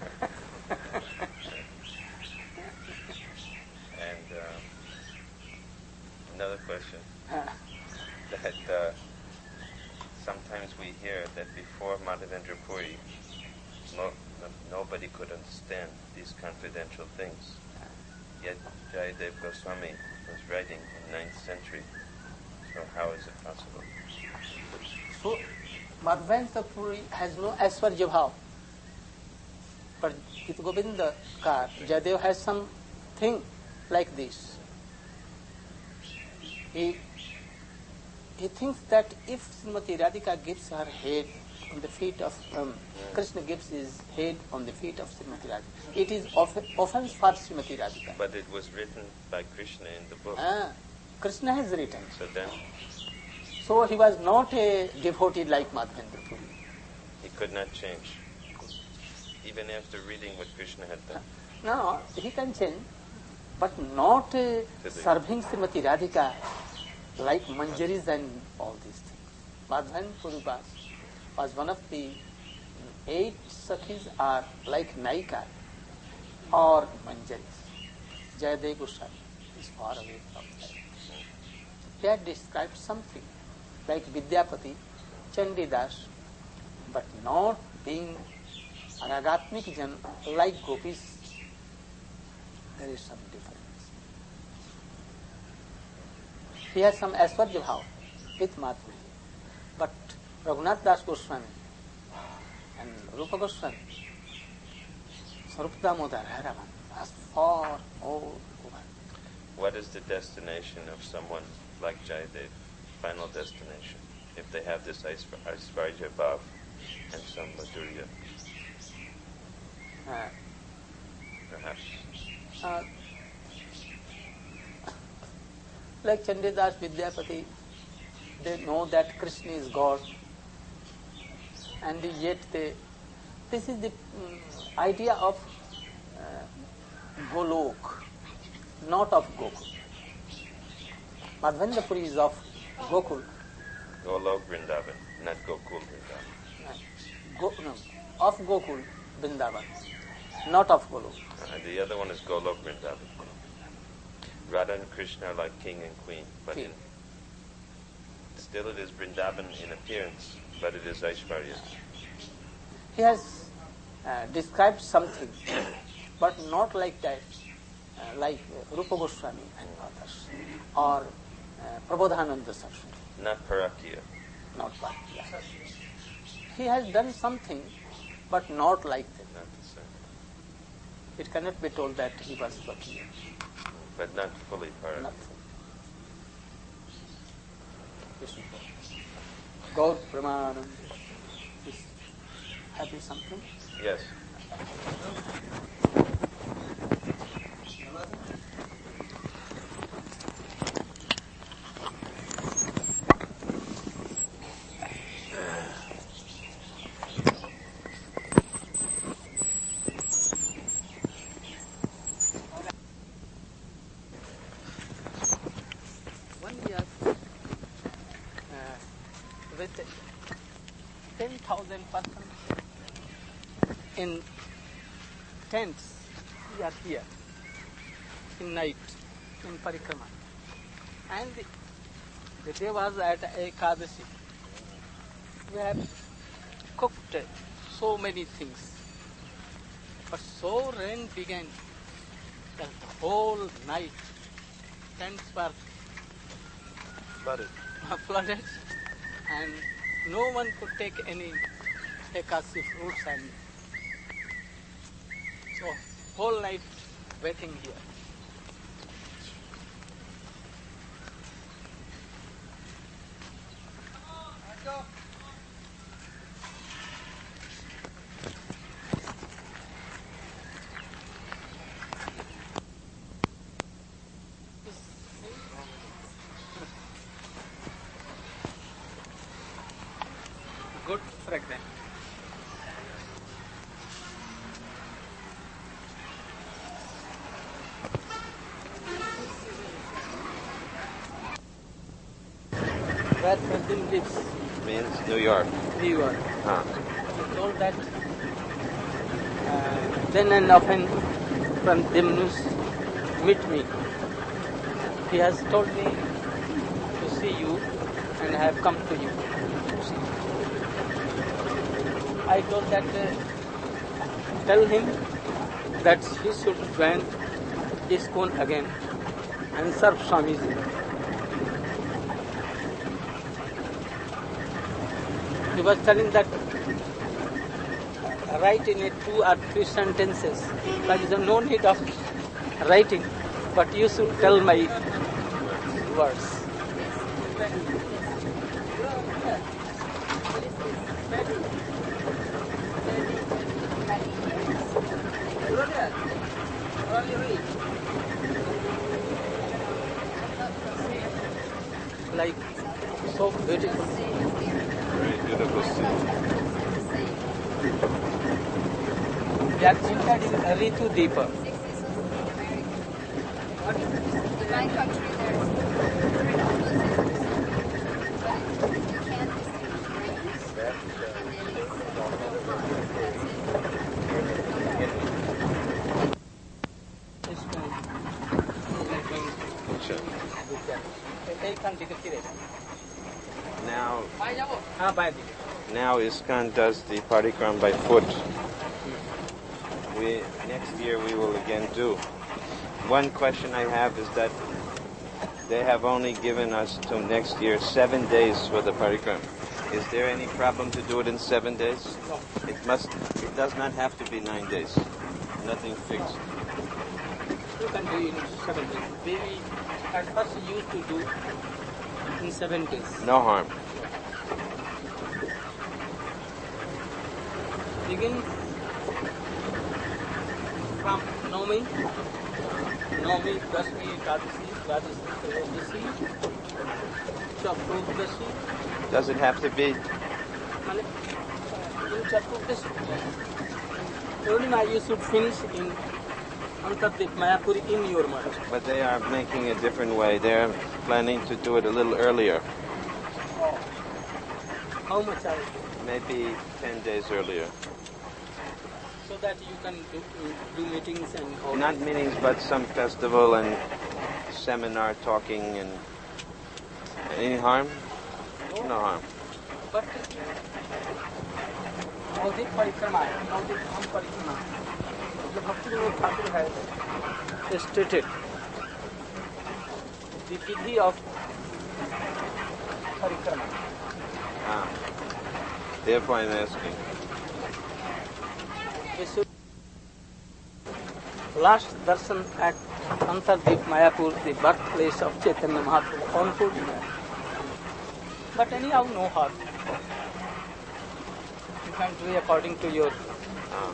And uh, another question. that uh, sometimes we hear that before Madhavendra Puri, no, no, nobody could understand these confidential things. Yet Jayadev Goswami was writing in ninth century. So how is it possible? So Madhavendra Puri has no Aishwarya Bhav. But Gita Govinda Kar, Jayadev has something like this. He, he thinks that if Srimati Radhika gives her head on the feet of um, Krishna gives his head on the feet of Srimati Radhika. It is off- offense for Srimati Radhika. But it was written by Krishna in the book. Ah, Krishna has written. So then So he was not a devotee like Madhavendra Puri. he could not change. Even after reading what Krishna had done. No, he can change, but not uh, serving Srimati Radhika like Manjaris and all these things. Madhavendra Puri was, was one of the eight Sakhis are like Naika or Manjaris. Jayadev Goswami is far away from that. He had described something like Vidyapati, Chandidas, but not being Ragatmik Jan like Gopis. There is some difference. He has some Aishwarya Bhav with Madhuri. But Raghunath Das Goswami and Rupa Goswami, Sarup Damodar, Haravan, was far all over. What is the destination of someone like Jayadev? Final destination, if they have this Aishwarya Bhav and some Madhurya, Uh, perhaps. uh, like Chandidas, Vidyapati, they know that Krishna is God, and yet they, this is the um, idea of uh, Golok, not of Gokul. Madhavendra Puri is of Gokul, Golok Vrindavan, not Gokul Vrindavan. Go, no, of Gokul Vrindavan, not of Golok. Uh, the other one is Golok Vrindavan. Radha and Krishna are like king and queen, but in, still it is Vrindavan in appearance, but it is Aishwarya. He has uh, described something, but not like that, uh, like uh, Rupa Goswami and others, or uh, Prabodhananda Saraswati. Not Parakya. Not like that. He has done something, but not like that. Not the same. It cannot be told that he was Fakir. But not fully Parakya. Not fully. Gaur Pramanam. Have you something? Yes. One year uh, with ten thousand persons in tents, we are here in night in Parikrama. And the, the day was at Ekadashi. We have cooked so many things. But so rain began that the whole night tents were Flooded. flooded and no one could take any Ekasi fruits and so whole night waiting here. Good fragrance. Where President lives, Means New York. New York. Huh. He told that uh, then and often from Dimnus meet me. He has told me to see you and I have come to you. I told that uh, tell him that he should join ISKCON again and serve Swamiji. He was telling that uh, write in a two or three sentences. There is no need of writing, but you should tell my words. Like, so beautiful. Very beautiful scene. We are entered in Ritu Deepa. In my country, there's three houses, but you can't distinguish rains. Now, हाँ by the now ISKCON does the parikram by foot. We next year we will again do. One question I have is that they have only given us till next year seven days for the parikram. Is there any problem to do it in seven days? No. It must. It does not have to be nine days. Nothing fixed. You can do in seven days. We at first used to do in seven days. No harm. Begin from Navami, Navami, Dashmi, Ekadashi, Dvadashi, Trayodasi, Chaturdashi. Does it have to be? Mane, in Chaturdashi, Purnima you should finish in Antardip Mayapuri in your mother. But they are making a different way. They're planning to do it a little earlier. How much are it? Maybe ten days earlier. So that you can do, do meetings and all. Not meetings, but some festival and seminar talking and any harm? No harm. But Navadip Parikrama, Navadip Dham Parikrama, the Bhakti Vinod Thakur has stated the vidhi of Parikrama. Ah. Therefore I'm asking. We should last darshan at Antardip Mayapur, the birthplace of Chaitanya Mahaprabhu, on foot. But anyhow, no harm. You can do according to your. Ah.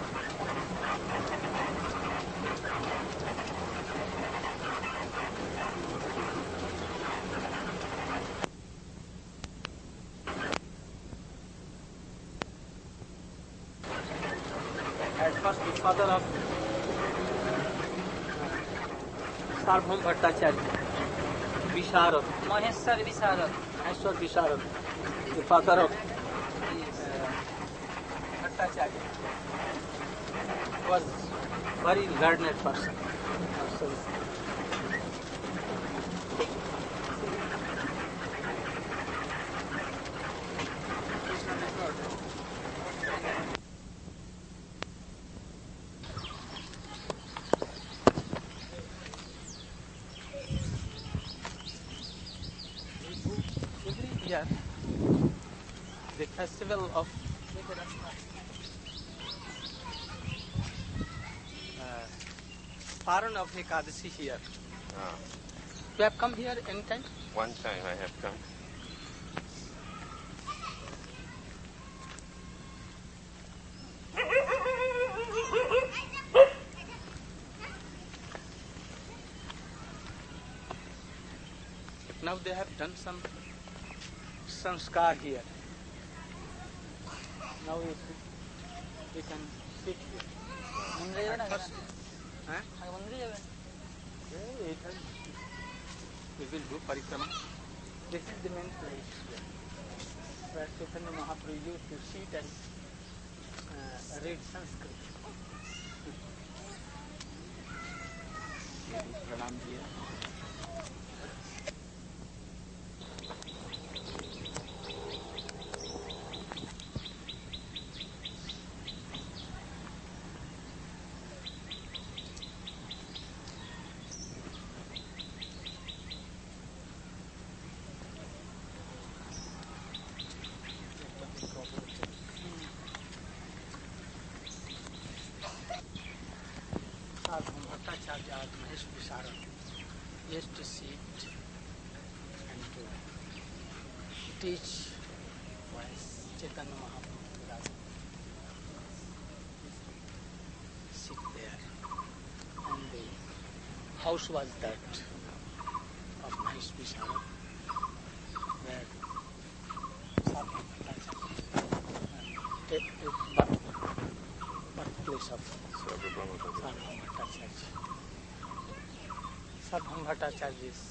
At first, the father of Sarvabhauma Bhattacharya, Visharad, Maheshwar Visarad. Maheshwar Visharad, the father of uh, Bhattacharya, was very learned person. Every year, the festival of uh, Paran of Ekadashi here. Ah. You have come here anytime? One time I have come. Now they have done some sanskar here. Now we, we can sit here. At first, huh? Yeah, it has, we will do parikrama. This is the main place here, where Chaitanya Mahaprabhu used to sit and uh, read Sanskrit. Pranam here. Sarvabhauma Bhattacharya, Mahesh Visharad used to sit and to teach wise Chaitanya Mahaprabhu Viras. Sit there. And the house was that of Mahesh Visharad, where Sadhu Bhattacharya, birth, birthplace of Sadhu Bhattacharya. Sadhu Bhattacharya is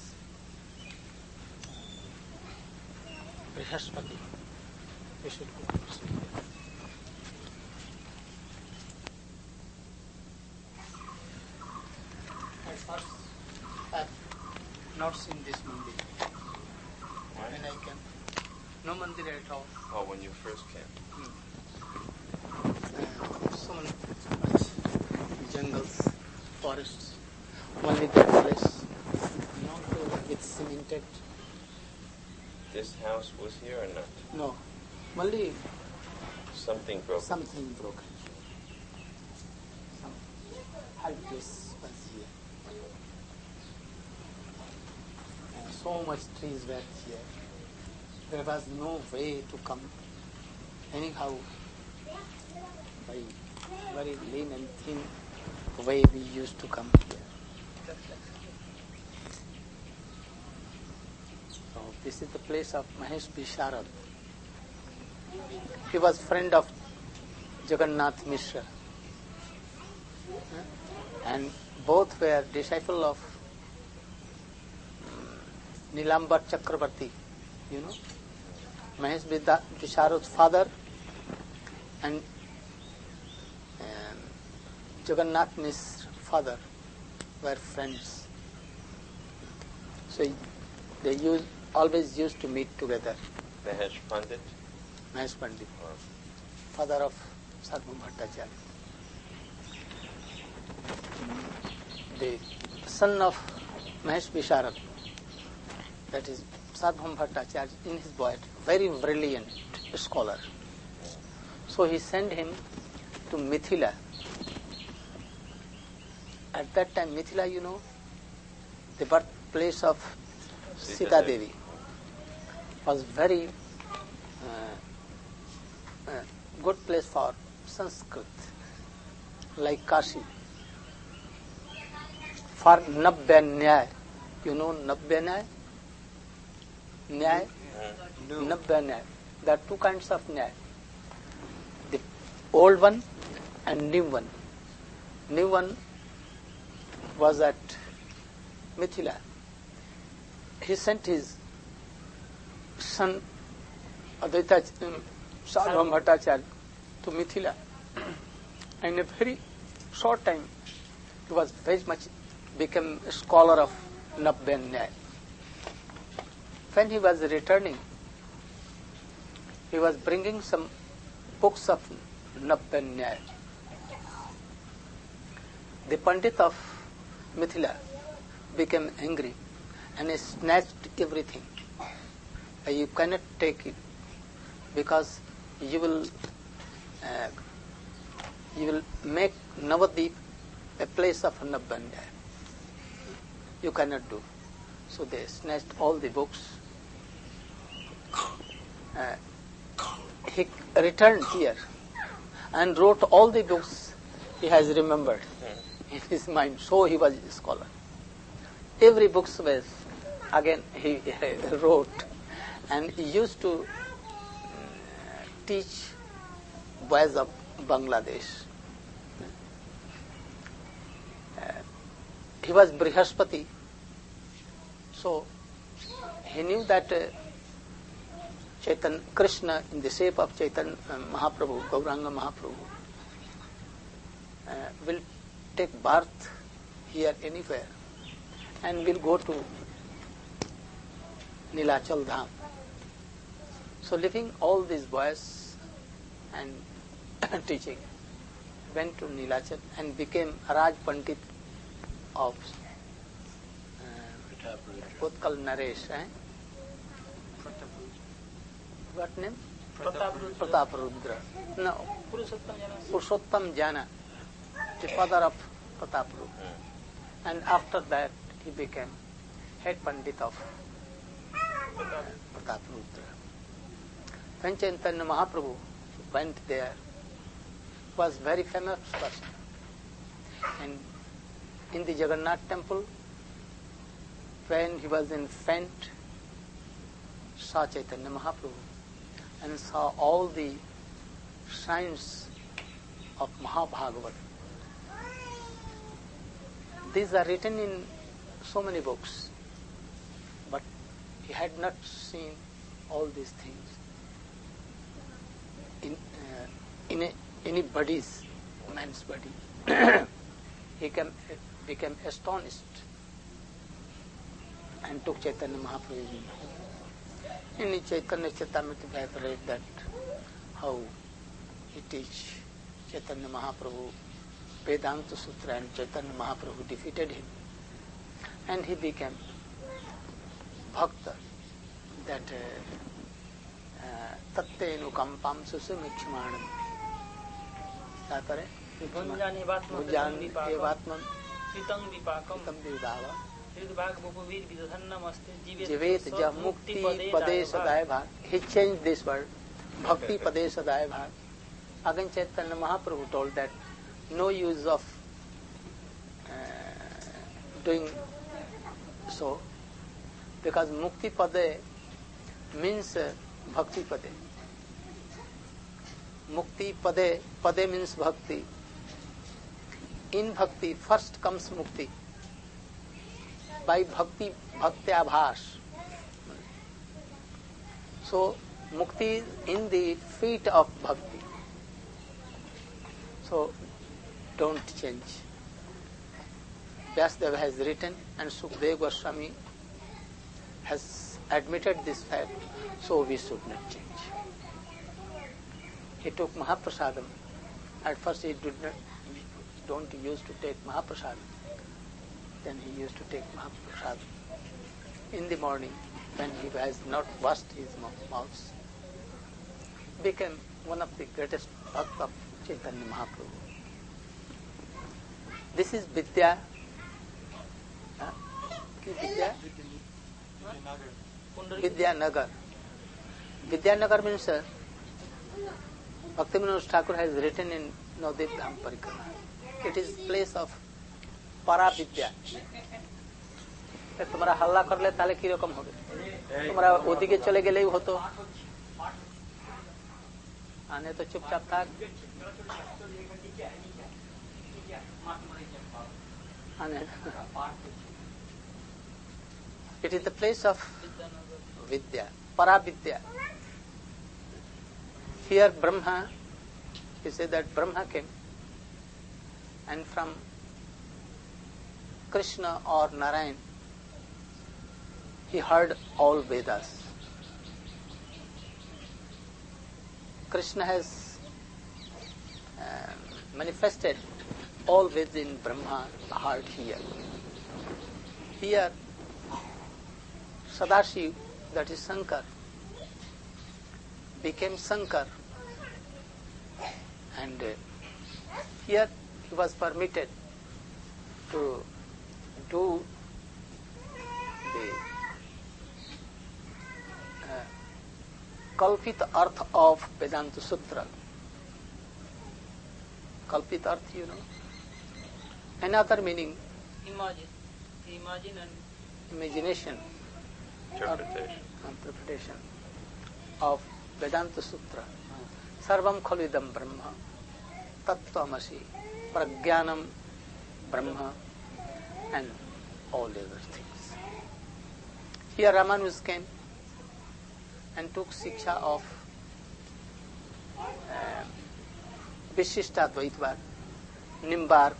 Brihaspati. We should go to see. At first, I have not seen this mandir. When I came, no mandir at all. Oh, when you first came. Uh, so many jungles, forests. Only that place, not uh, with cemented. This house was here or not? No, only Something broken. something broken. Some high place was here. And so much trees were here. There was no way to come. Anyhow, by very lean and thin way we used to come here. So this is the place of Mahesh Visharad. He was friend of Jagannath Mishra. And both were disciple of um, Nilambar Chakravarti, you know. Mahesh Visharad's father and um, Jagannath Mishra's father were friends. So they used, always used to meet together. Mahesh Pandit. Mahesh Pandit, Oh. father of Sadhu Bhattacharya. The son of Mahesh Visharad, that is Sadhu Bhattacharya, in his boyhood, very brilliant scholar. So he sent him to Mithila. At that time, Mithila, you know, the birthplace of Sita Sita Devi. Devi, was very uh, uh, good place for Sanskrit, like Kashi. For Nabya Nyaya, you know Nabya Nyaya? Nyaya? Nabya Nyaya. There are two kinds of Nyaya. The old one and new one. New one was at Mithila. He sent his son Advaita um, Sadhu Bhattacharya to Mithila. In a very short time, he was very much became a scholar of Nabya Nyaya. When he was returning, he was bringing some books of Nabya Nyaya. The Pandit of Mithila became angry and he snatched everything. Uh, You cannot take it because you will uh, you will make Navadip a place of Nabya Nyaya. You cannot do. So they snatched all the books. Uh, he returned here and wrote all the books he has remembered in his mind. So he was a scholar. Every book was, again he wrote, and he used to uh, teach boys of Bangladesh. Uh, he was Brihaspati, so he knew that uh, Chaitanya Krishna in the shape of Chaitanya uh, Mahaprabhu, Gauranga Mahaprabhu, uh, will take birth here anywhere and will go to Nilachal Dham. So leaving all these boys and teaching, went to Nilachal and became Raj Pandit of uh, Utkal Naresh. Eh? What name? Pratap Rudra. No, Purushottam Jana, the father of Pratap Rudra. And after that, he became head Pandit of uh, Pratap Rudra. When Chaitanya Mahaprabhu went there, was very famous person. And in the Jagannath temple, when he was in faint, saw Chaitanya Mahaprabhu and saw all the signs of Mahabhagavat. These are written in so many books, but he had not seen all these things in uh, in a, anybody's man's body. He came, became astonished and took Chaitanya Mahaprabhu. In Chaitanya Charitamrita we have read that how he teach Chaitanya Mahaprabhu Vedanta Sutra, and Chaitanya Mahaprabhu defeated him, and he became bhakta, that tattenu kampam susumikshmanam. Tatare Bhunjani vatman Bhunjani evatman Sritang vipakam tam vidava Hridbhag bhupavid vidhannam asti jivet ja mukti pade sadaya bhag. He changed this word, bhakti pade sadaya bhag. Again Chaitanya Mahaprabhu told that no use of uh, doing so, because mukti pade means uh, bhakti pade. Mukti pade, pade means bhakti. In bhakti first comes mukti. By bhakti, bhakti abhas. So mukti is in the feet of bhakti. So don't change. Vyasadeva has written and Sukadeva Goswami has admitted this fact, so we should not change. He took Mahaprasadam. At first he did not, don't used to take Mahaprasadam. Then he used to take Mahaprasadam in the morning when he has not washed his mouth. Became one of the greatest bhakt of Chaitanya Mahaprabhu. This is Vidya. Huh? Vidya? Vidyanagar. Vidyanagar means uh, Bhaktivinoda Thakur has written in Navadvip Dham Parikrama. It is place of Paravidya. तुम्हारा हल्ला कर ले ताले की रकम होगे तुम्हारा ओदिके चले गेले ही होतो आने तो चुपचाप था It is the place of Vidya, Paravidya. Here Brahma, he said that Brahma came and from Krishna or Narayan he heard all Vedas. Krishna has uh, manifested all Vedas in Brahma heard here. Here Sadashiv, that is Shankar, became Shankar, and uh, here he was permitted to do the uh, Kalpita Arth of Vedanta Sutra. Kalpita Arth, you know. Another meaning, Imagine, imagine and imagination, Interpretation. or interpretation of Vedanta Sutra. Sarvam khalidam Brahma, Tattvamasi, Prajnanam Brahma, and all other things. Here Ramanus came and took Siksha of uh, Vishishtadvaitvad, Nimbark,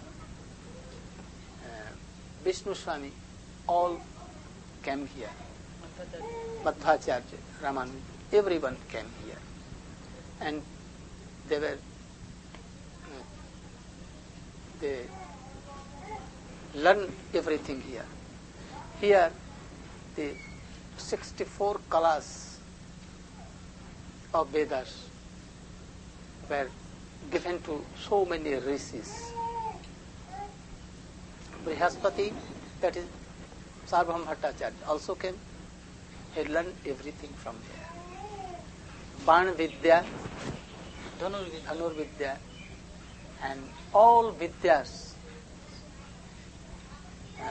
uh, Vishnu Swami, all came here. Madhvacharya, Ramanus, everyone came here. And they were, uh, they learned everything here. Here, the sixty-four kalas of Vedas were given to so many rishis. Brihaspati, that is Sarvabhauma Bhattacharya, also came. He learned everything from here. Bana Vidya, धनुर्विद्या Dhanur Vidya, and all Vidyas uh,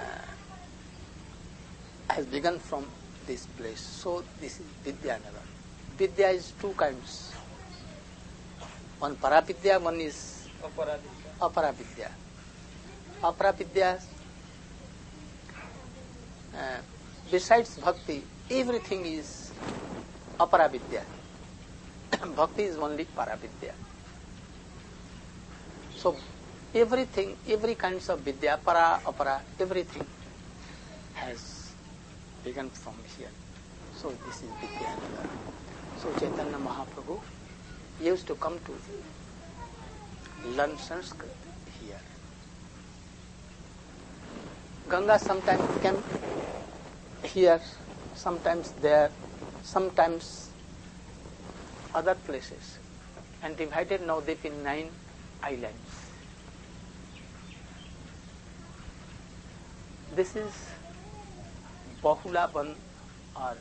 has begun from this place. So this is Vidyanagar. Vidya is two kinds. One Paravidya, one is अपराधिका Aparavidya. Aparavidya, uh, besides Bhakti, everything is Aparavidya. Bhakti is only Paravidya. So everything, every kinds of Vidya, Para, Apara, everything has begun from here. So this is Vidyanagar. So Chaitanya Mahaprabhu used to come to learn Sanskrit here. Ganga sometimes came here, sometimes there, sometimes other places, and divided Navadvip in nine islands. This is Bahula Ban or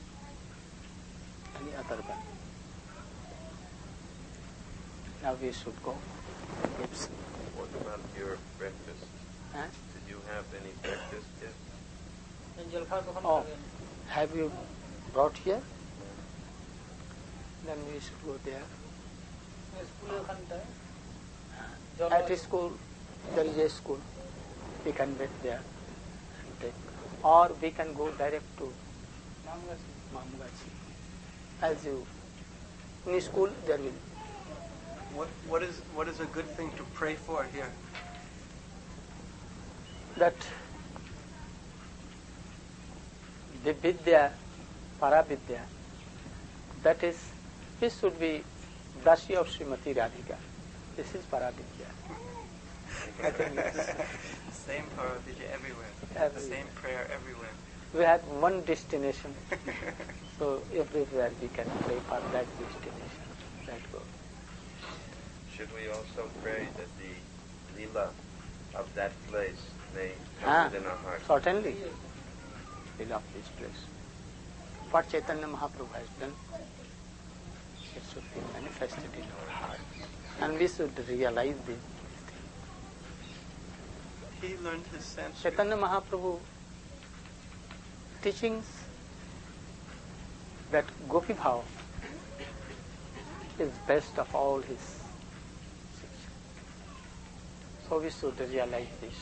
any other one. Now we should go. Give some. What about your breakfast? Huh? Did you have any breakfast yet? जलफा कখন Oh, खाবেন have you brought here? Then we should go there. স্কুলের ওখানটায় At a school, there is a school. We can wait there and take. Or we can go direct to Mamgachi. As you, in school, there will. What what is what is a good thing to pray for here? That the Vidya, Paravidya, that is, this should be Dashi of Srimati Radhika. This is Paravidya. I think it's, Same Paravidya everywhere. Everywhere. Same prayer everywhere. we had one destination, so everywhere we can pray for that destination. That goal. Should we also pray that the lila of that place may come Ah, within our hearts? certainly. We love this place. What Chaitanya Mahaprabhu has done, it should be manifested in our heart. And we should realize this. He learned his Sanskrit. Chaitanya Mahaprabhu teachings that Gopi Bhav is best of all his teachings. So we should realize this.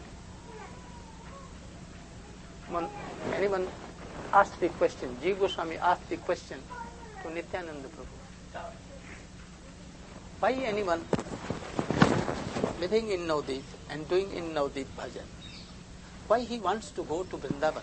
When anyone asked the question, Jiva Goswami asked the question to Nityananda Prabhu, why anyone living in Navadvip and doing in Navadvip bhajan, why he wants to go to Vrindavan?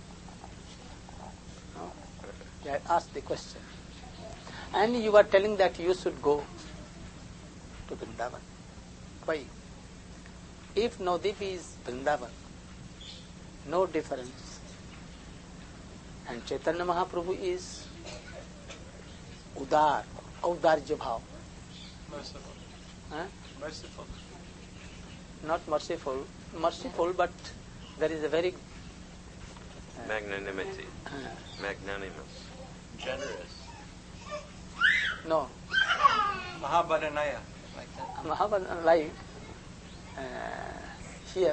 No? I asked the question. And you are telling that you should go to Vrindavan. Why? If Navadvip is Vrindavan, no difference. And Chaitanya Mahaprabhu is Udar, Audarja Bhav. Merciful. Huh? Merciful. Not merciful, merciful, but there is a very uh, Magnanimity, uh, magnanimous. Generous. no Mahabharanaya. Like that. Mahabharata, like uh, here,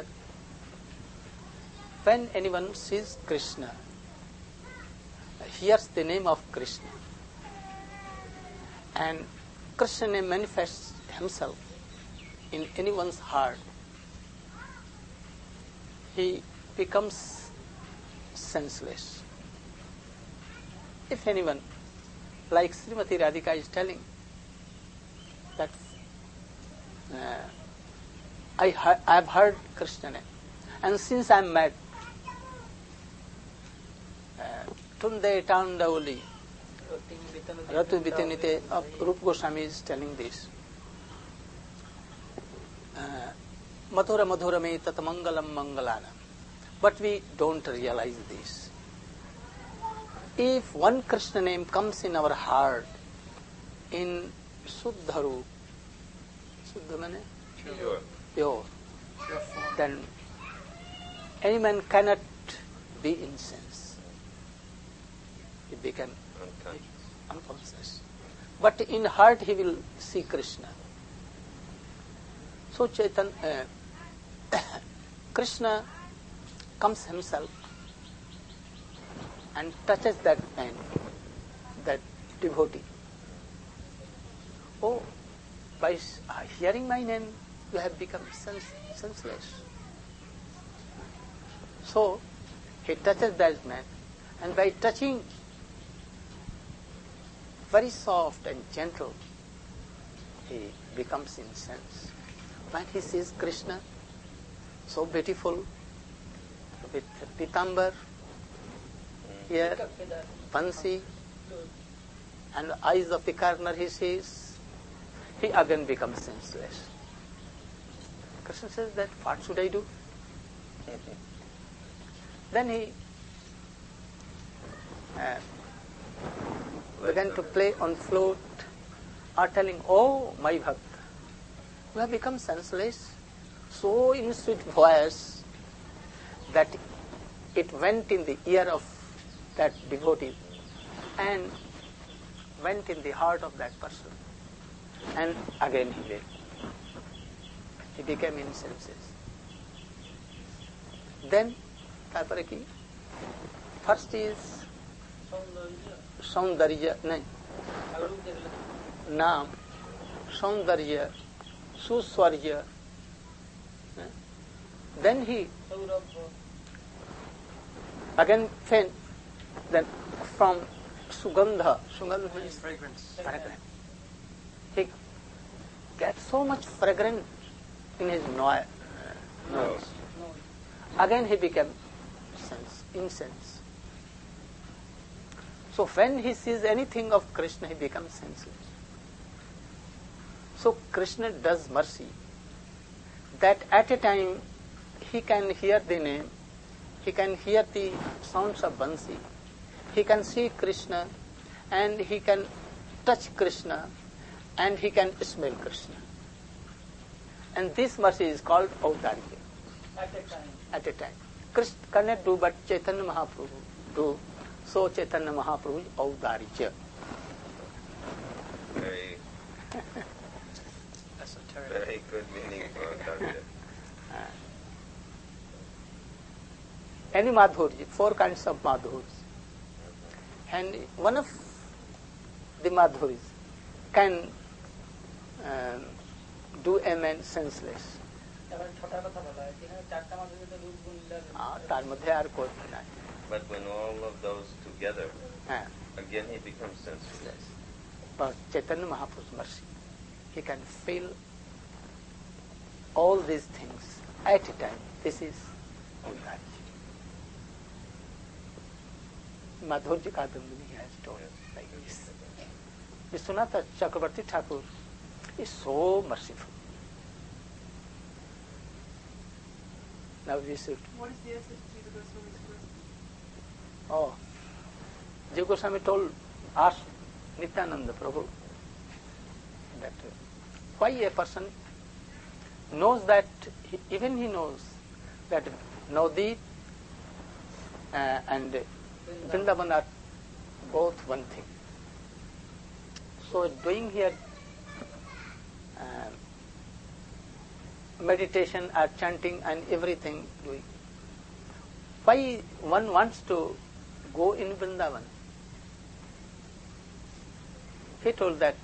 when anyone sees Krishna, hears the name of Krishna, and Krishna name manifests himself in anyone's heart, he becomes senseless. If anyone, like Srimati Radhika is telling, that uh, I, he- I have heard Krishna name, and since I am mad, uh, Tunde Tandauli, Ratu Bitanite of Rupa Goswami is telling this. Uh, Madhura Madhura me tat mangalam mangalana. But we don't realize this. If one Krishna name comes in our heart in Suddha Roop, Suddha means Pure. pure, Pure form. then any man cannot be incensed. He became Unconscious. unconscious. but in heart he will see Krishna. So Chaitanya, uh, Krishna comes himself and touches that man, that devotee. Oh, by hearing my name, you have become sens- senseless. So, he touches that man, and by touching, very soft and gentle, he becomes incense. When he sees Krishna, so beautiful, with pitambar, here, pansi, and eyes of the corner he sees, he again becomes senseless. Krishna says that, what should I do? Then he uh, began to play on flute, or telling, oh, my bhakta, you have become senseless, so in sweet voice that it went in the ear of that devotee and went in the heart of that person. And again he did. He became insensitive. Then, তারপরে কি? First is सौंदर्य, नहीं, नाम, सौंदर्य, सुस्वर्य. Then he again faint. Then from sugandha, sugandha means Fragrance. fragrance. He gets so much fragrance in his no- nose. Again he became sense, incense. So when he sees anything of Krishna, he becomes senseless. So Krishna does mercy that at a time he can hear the name, he can hear the sounds of Bansi, he can see Krishna, and he can touch Krishna, and he can smell Krishna. And this mercy is called Audarya. At a time. At a time. Krishna cannot do, but Chaitanya Mahaprabhu do. So Chaitanya Mahaprabhu is Audarya. Very, very good meaning for Audarya. Any madhurya, four kinds of madhurs. And one of the madhuris can uh, do a man senseless. এবার ছটার কথা বলা হয়, এখানে চারটা মাধ্যমে তো রূপ গুণ লীলা রয়েছে। Ah, তার মধ্যে আর কোন নাই। But when all of those together, Ah, again he becomes senseless. but Chaitanya Mahaprabhu's mercy, he can feel all these things at a time. This is Audarya. Madhurya Kadambini has told like this. Vishwanatha Chakravarti Thakur is so merciful. Now we should. What is the essence of Jiva Goswami's question? Oh, Jiva Goswami told, asked Nityananda Prabhu that uh, why a person knows that, he, even he knows that Navadvip uh, and Vrindavan are both one thing. So doing here uh, meditation or chanting and everything doing, why one wants to go in Vrindavan? He told that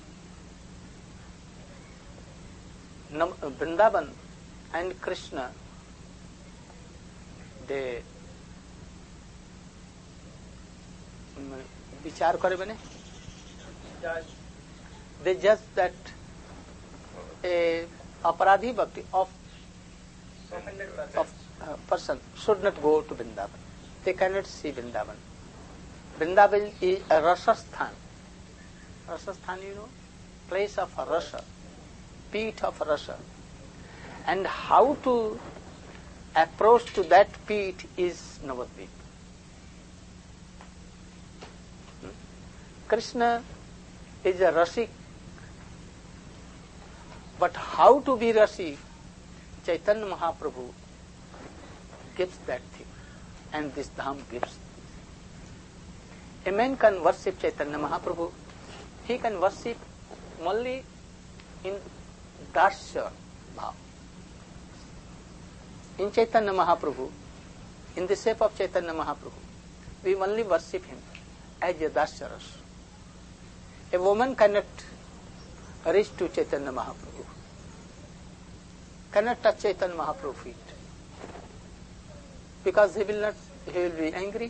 Nam- Vrindavan and Krishna, they विचार करे बने, they judge that a aparadhi bhakti of of uh, person should not go to Vrindavan. They cannot see Vrindavan. Vrindavan is a Rasasthan. Rasasthan, you know, place of rasa, peat of rasa. And how to approach to that peat is Navadvip. Krishna is a rasik, but how to be rasik? Chaitanya Mahaprabhu gives that thing, and this dham gives. A man can worship Chaitanya Mahaprabhu he can worship only in Dasya Bhav. In Chaitanya Mahaprabhu, in the shape of Chaitanya Mahaprabhu, we only worship him as a Dasya Rasa. A woman cannot reach to Chaitanya Mahaprabhu, cannot touch Chaitanya Mahaprabhu's feet, because he will not, he will be angry.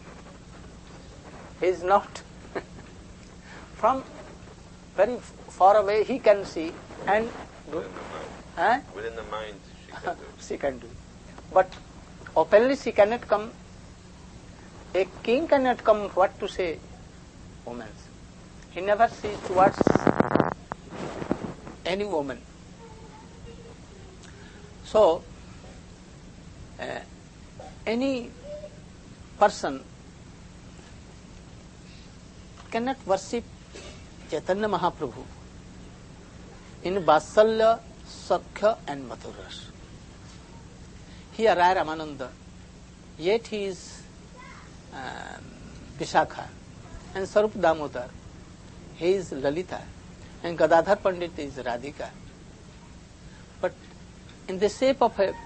He is not. From very far away he can see and do. Within the mind. Huh? Within the mind, she can do. She can do. But openly she cannot come. A king cannot come what to say woman. He never sees towards any woman. So, uh, any person cannot worship Chaitanya Mahaprabhu in Vatsalya, Sakhya and Madhuras. Here Raya Ramananda, yet he is um, Vishakha, and Sarup Damodar, he is Lalita, and Gadadhar Pandit is Radhika. But in the shape of a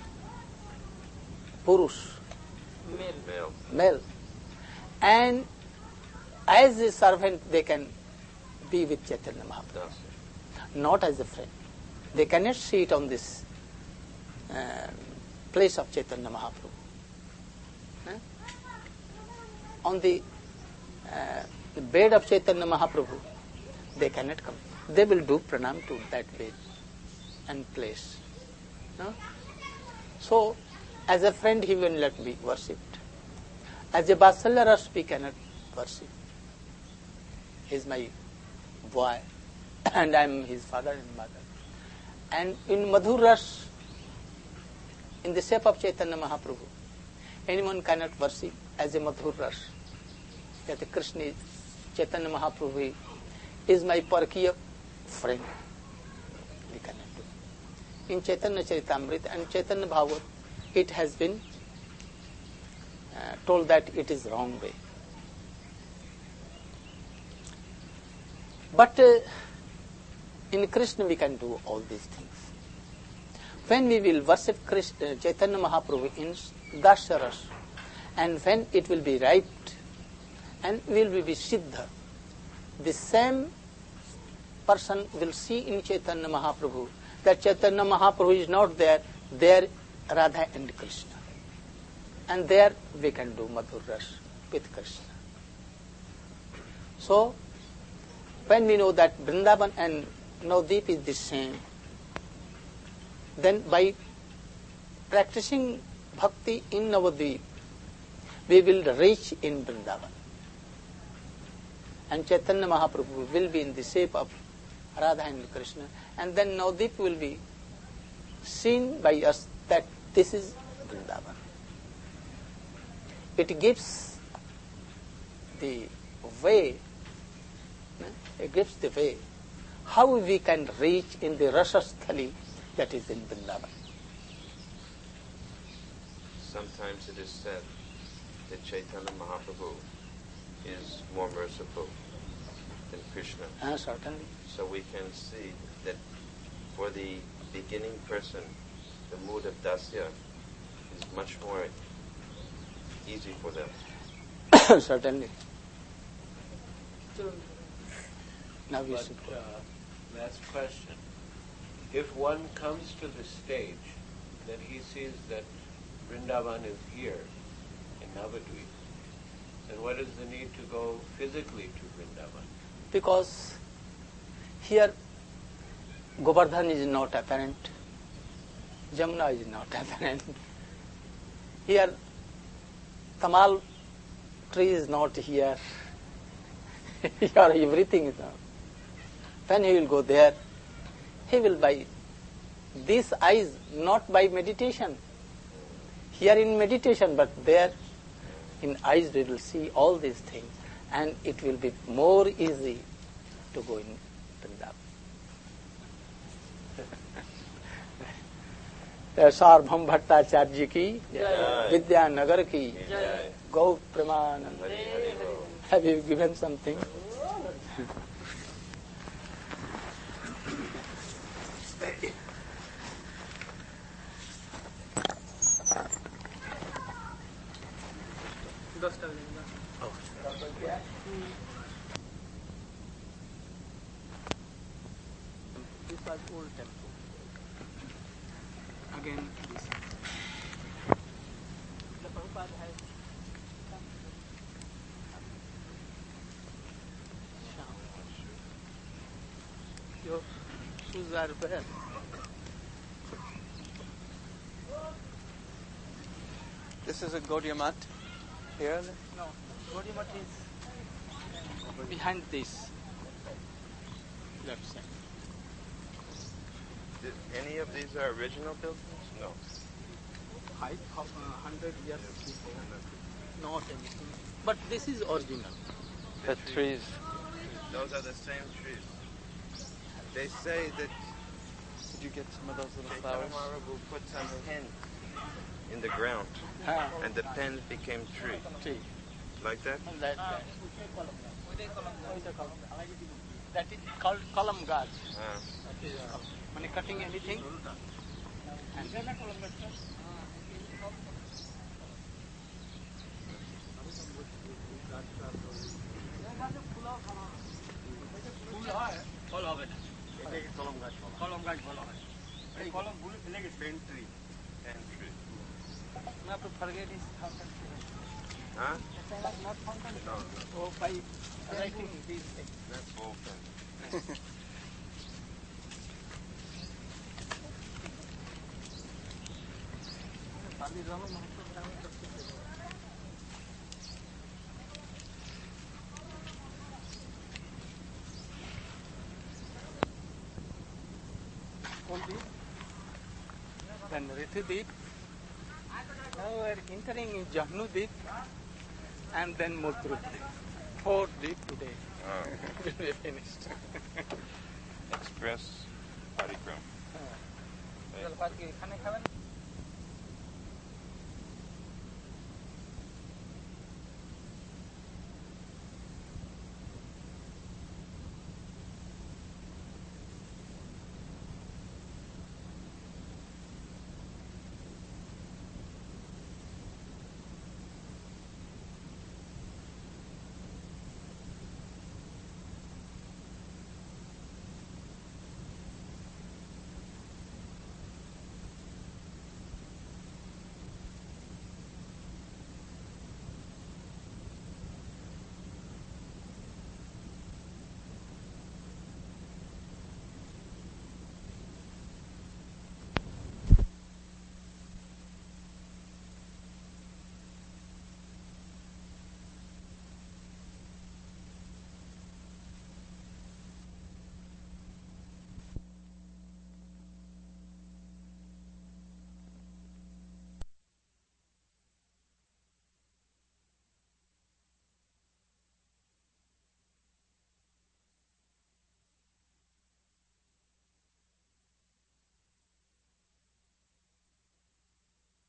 Purush, Male. Male. male, and as a servant they can be with Chaitanya Mahaprabhu, not as a friend. They cannot sit on this uh, place of Chaitanya Mahaprabhu. Huh? On the, uh, the bed of Chaitanya Mahaprabhu, they cannot come. They will do pranam to that bed and place. No? So, as a friend he will not be worshipped. As a Vatsalya Ras we cannot worship. He is my boy and I am his father and mother. And in Madhur Ras, in the shape of Chaitanya Mahaprabhu, anyone cannot worship as a Madhur Ras. That Krishna is, Chaitanya Mahaprabhu is my Parakiya friend. We cannot do. In Chaitanya Charitamrita and Chaitanya Bhagavat, it has been uh, told that it is wrong way. But uh, in Krishna we can do all these things. When we will worship Krishna, Chaitanya Mahaprabhu in Dasya Rasa, and when it will be ripe and will be Siddha, the same person will see in Chaitanya Mahaprabhu that Chaitanya Mahaprabhu is not there, there Radha and Krishna. And there we can do Madhur Rasa with Krishna. So, when we know that Vrindavan and Navadvip is the same, then by practicing bhakti in Navadvip, we will reach in Vrindavan. And Chaitanya Mahaprabhu will be in the shape of Radha and Krishna, and then Navadvip will be seen by us that this is Vrindavan. It gives the way, it gives the way how we can reach in the Rasasthali that is in Vrindavan. Sometimes it is said that Chaitanya Mahaprabhu is more merciful than Krishna. Ah, certainly. So we can see that for the beginning person, the mood of Dasya is much more easy for them. Certainly. Now we But, should go. uh, last question. If one comes to the stage that he sees that Vrindavan is here in Navadvip, then what is the need to go physically to Vrindavan? Because here Govardhan is not apparent, Jamuna is not apparent. Here Tamal tree is not here. Here everything is not. When he will go there, he will by these eyes, not by meditation. Here in meditation, but there in eyes we will see all these things, and it will be more easy to go in Vrindavan. सार्वभौम भट्टाचार्य जी की विद्यानगर की गौ Pramanand. Have you given something? দশটা বেজে গেল। This was old temple. Again, this. The Prabhupada has your shoes are where? This is a Gaudiya mat here. No, Gaudiya Math is behind this left side. Did any of these are original buildings? No. Five uh, hundred years before, not anything. But this is original. The trees. Those are the same trees. They say that Did you get some of those little Chaitanya flowers? Mahaprabhu put some pins in the ground, Ah, and the pins became tree. tree. Like that? That, that. That is called column guard. Ah. That is column. When you're cutting anything, and ফুল হয়, ফল হবে না। এটাকে কলম গাছ বলা হয়। কলম গাছ বলা হয়। এই কলমগুলো ফেলে গেছে। Pen tree. Pen tree. not to forget his fountain. Huh? Not fountain. No, no. Oh, by writing these things. That's ball pen. Pali Rama Mahaprabhu Rama Prasad. Kuldeep, then Ritudeep. Now we are entering in Jahnudeep and then Mudrudeep. Four deep today. Oh. Will be finished. Express party ground. জলপাত কি এখানে খাবেন?